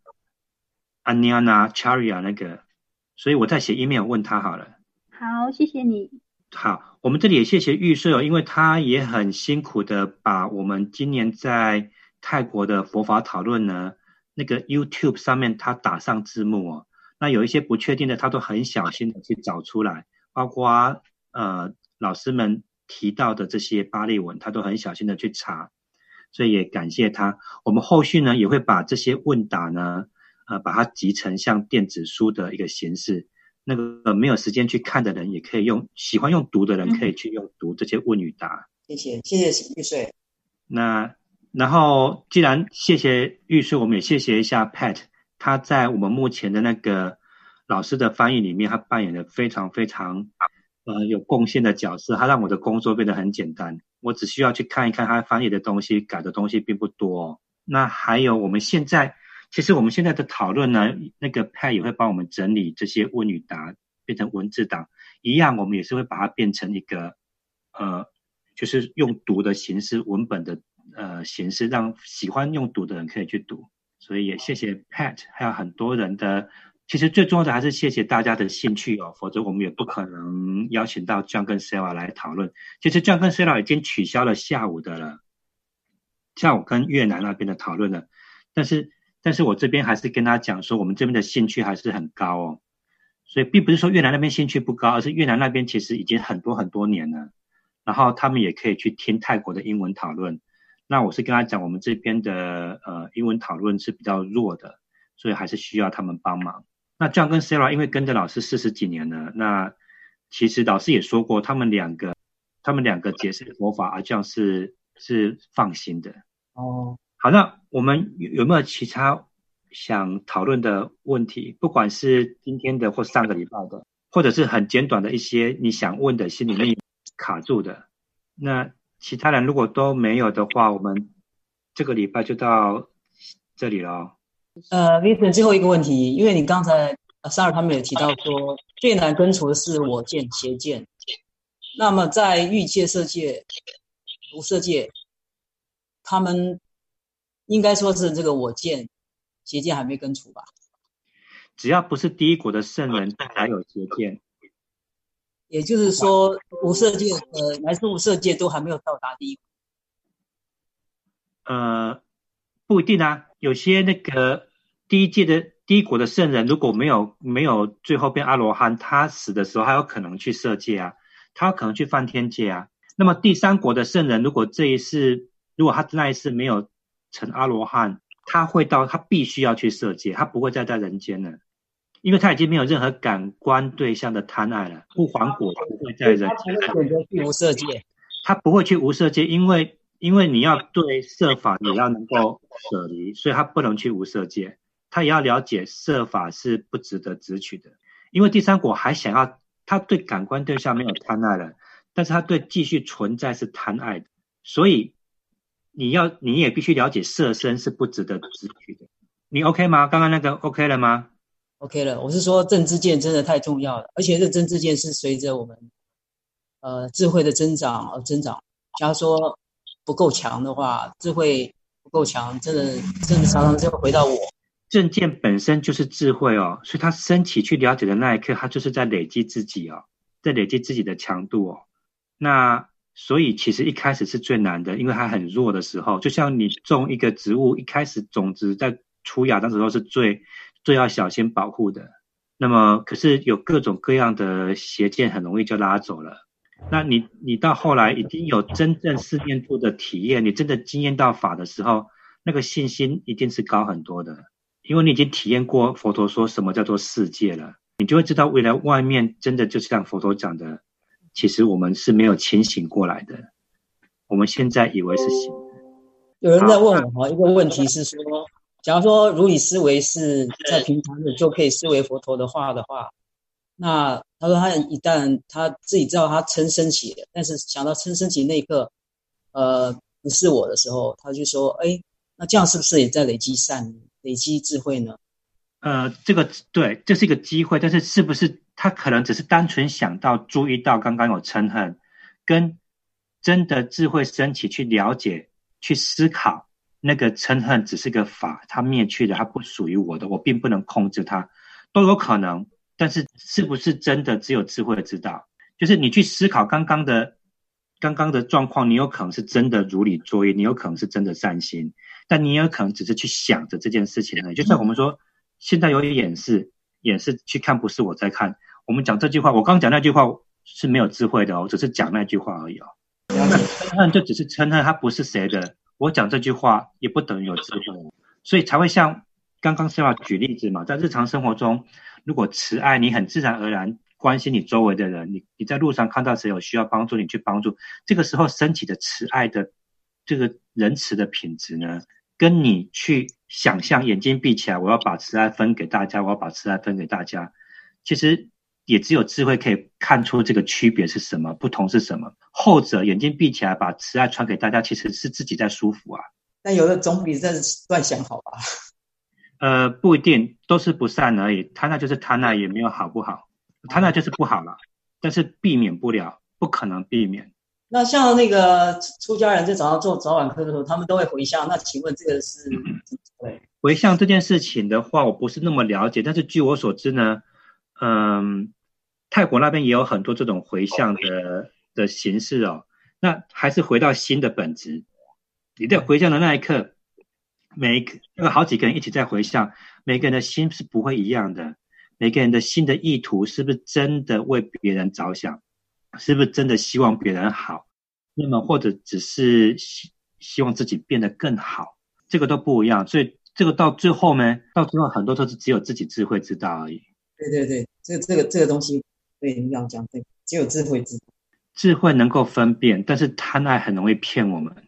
Aniana Charia 那个，所以我再写 email 问他好了。 好，谢谢你。 好，我们这里也谢谢玉穗哦，因为他也很辛苦的把我们今年在泰国的佛法讨论呢，那个 YouTube 上面他打上字幕哦，那有一些不确定的他都很小心的去找出来，包括老师们提到的这些巴利文，他都很小心的去查，所以也感谢他。我们后续呢也会把这些问答呢，把它集成像电子书的一个形式。那个没有时间去看的人，也可以喜欢用读的人可以去用读这些问与答。 谢谢玉穗。 那然后既然谢谢玉穗，我们也谢谢一下 Pat， 他在我们目前的那个老师的翻译里面，他扮演了非常非常有贡献的角色，他让我的工作变得很简单，我只需要去看一看他翻译的东西，改的东西并不多哦。那还有其实我们现在的讨论呢，那个 Pat 也会帮我们整理这些问与答变成文字档，一样我们也是会把它变成一个就是用读的形式，文本的形式，让喜欢用读的人可以去读。所以也谢谢 Pat， 还有很多人的，其实最重要的还是谢谢大家的兴趣哦，否则我们也不可能邀请到 John 跟 Sarah 来讨论。其实 John 跟 Sarah 已经取消了下午跟越南那边的讨论了，但是我这边还是跟他讲说，我们这边的兴趣还是很高哦，所以并不是说越南那边兴趣不高，而是越南那边其实已经很多很多年了。 然后他们也可以去听泰国的英文讨论。那我是跟他讲，我们这边的英文讨论是比较弱的，所以还是需要他们帮忙。那 John 跟 Sarah 因为跟着老师40几年了，那其实老师也说过，他们两个解释佛法，这样是放心的。 哦， 好，那我们有没有其他想讨论的问题？不管是今天的或上个礼拜的，或者是很简短的一些你想问的，心里面卡住的。那其他人如果都没有的话，我们这个礼拜就到这里了。 Vincent 最后一个问题，因为你刚才Sarah 他们也提到说，最难根除的是我见、邪见。那么在欲界、色界、无色界，他们应该说是这个我见、邪见还没根除吧？ 只要不是第一国的圣人，才有邪见。 也就是说，无色界乃至无色界都还没有到达第一国。 不一定啊，有些那个第一国的圣人，如果没有最后变阿罗汉，他死的时候还有可能去色界啊，他有可能去梵天界啊。那么第三国的圣人，如果他那一世没有成阿罗汉，他必须要去色界，他不会再在人间了，因为他已经没有任何感官对象的贪爱了。不还果不会在人间， 他选择去无色界， 他不会去无色界，因为你要对色法也要能够舍离，所以他不能去无色界。他也要了解色法是不值得执取的，因为第三国还想要，他对感官对象没有贪爱了，但是他对继续存在是贪爱的，所以你也必须了解色身是不值得执取的。你 OK 吗？刚刚那个 OK 了吗？ OK 了。我是说正知见真的太重要了，而且这正知见是随着我们智慧的增长而增长。假如说不够强的话，智慧不够强，真的常常就回到我。 正见本身就是智慧哦，所以他升起去了解的那一刻，他就是在累积自己哦，在累积自己的强度哦。那所以其实一开始是最难的，因为它很弱的时候，就像你种一个植物，一开始种子在出芽的时候是最要小心保护的。那么可是有各种各样的邪见，很容易就拉走了。那你到后来已经有真正四念处的体验，你真的经验到法的时候，那个信心一定是高很多的，因为你已经体验过佛陀说什么叫做世界了，你就会知道未来外面真的就像佛陀讲的，其实我们是没有清醒过来的，我们现在以为是醒的。 有人在问我一个问题是说，假如说如理思维是在平常的就可以思维佛陀的话，那他说他一旦他自己知道他嗔升起了，但是想到嗔升起那一刻不是我的时候，他就说那这样是不是也在累积善累积智慧呢？ 这个对，这是一个机会，但是是不是他可能只是单纯想到注意到刚刚有嗔恨，跟真的智慧升起去了解去思考，那个嗔恨只是个法，它灭去的，它不属于我的，我并不能控制它，都有可能。但是是不是真的只有智慧知道？就是你去思考刚刚的状况，你有可能是真的如理作意，你有可能是真的善心，但你也有可能只是去想着这件事情而已。就像我们说现在有演示去看，不是我在看，我们讲这句话，我刚讲那句话是没有智慧的哦，只是讲那句话而已哦。那嗔恨就只是嗔恨，它不是谁的，我讲这句话也不等于有智慧，所以才会像刚刚Sarah举例子嘛，在日常生活中，如果慈爱，你很自然而然关心你周围的人，你在路上看到谁有需要帮助，你去帮助，这个时候升起的慈爱的这个仁慈的品质呢，跟你去想象眼睛闭起来，我要把慈爱分给大家，其实也只有智慧可以看出这个区别是什么，不同是什么。后者眼睛闭起来把慈爱传给大家，其实是自己在舒服啊。 但有的总比在乱想好吧？ 不一定，都是不善而已。贪爱就是贪爱，也没有好不好，贪爱就是不好了，但是避免不了，不可能避免。 那像那个出家人在早上做早晚课的时候，他们都会回向，那请问这个是对回向这件事情的话，我不是那么了解，但是据我所知呢，泰国那边也有很多这种回向的形式哦。那还是回到心的本质，你在回向的那一刻，好几个人一起在回向，每个人的心是不会一样的，每个人的心的意图是不是真的为别人着想，是不是真的希望别人好， 那么或者只是希望自己变得更好，这个都不一样。所以这个到最后呢，很多都是只有自己智慧知道而已。 对，这个东西，对你这样讲，对，只有智慧知道。 智慧能够分辨，但是贪爱很容易骗我们。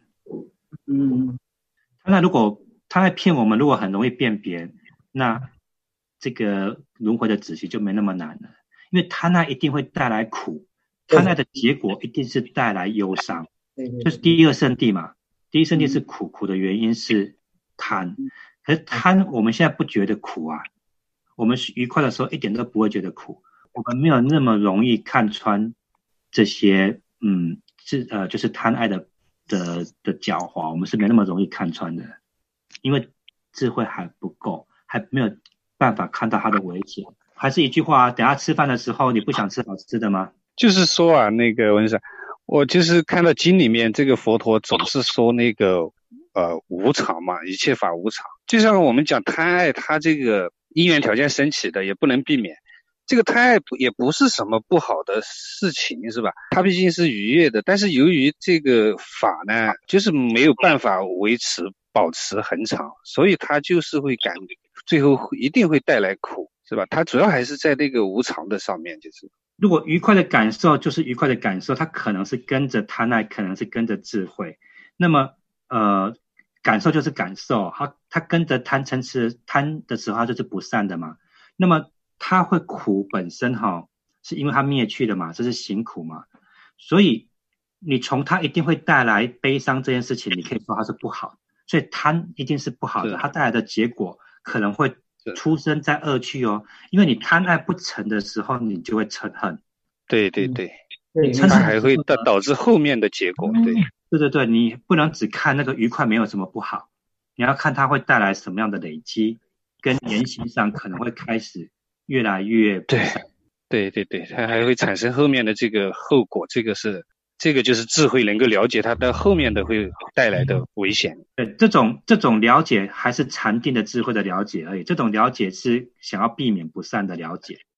贪爱骗我们，如果很容易辨别，那这个轮回的子息就没那么难了。因为贪爱一定会带来苦，贪爱的结果一定是带来忧伤。就是第二圣地嘛，第一圣地是苦，苦的原因是贪。可是贪我们现在不觉得苦啊，我们愉快的时候一点都不会觉得苦，我们没有那么容易看穿这些就是贪爱的狡猾，我们是没那么容易看穿的，因为智慧还不够，还没有办法看到它的危险。还是一句话，等下吃饭的时候你不想吃好吃的吗？ 就是说啊，那个文生，我就是看到经里面这个佛陀总是说那个无常嘛，一切法无常。就像我们讲贪爱，它这个因缘条件升起的，也不能避免。这个贪爱也不是什么不好的事情，是吧？它毕竟是愉悦的，但是由于这个法呢，就是没有办法保持恒长，所以它就是会最后一定会带来苦，是吧？它主要还是在那个无常的上面，就是如果愉快的感受就是愉快的感受，它可能是跟着贪爱，可能是跟着智慧。那么感受就是感受，它跟着贪嗔痴，贪的时候它就是不善的嘛。那么它会苦本身是因为它灭去了嘛，这是行苦嘛。所以你从它一定会带来悲伤这件事情，你可以说它是不好，所以贪一定是不好的，它带来的结果可能会出生在恶趣哦。因为你贪爱不成的时候，你就会嗔恨。 对，它还会导致后面的结果。 对，你不能只看那个愉快没有什么不好，你要看它会带来什么样的累积，跟言行上可能会开始越来越不善。 对，它还会产生后面的这个后果，这个就是智慧能够了解它的后面的会带来的危险。 对，这种了解还是禅定的智慧的了解而已，这种了解是想要避免不善的了解。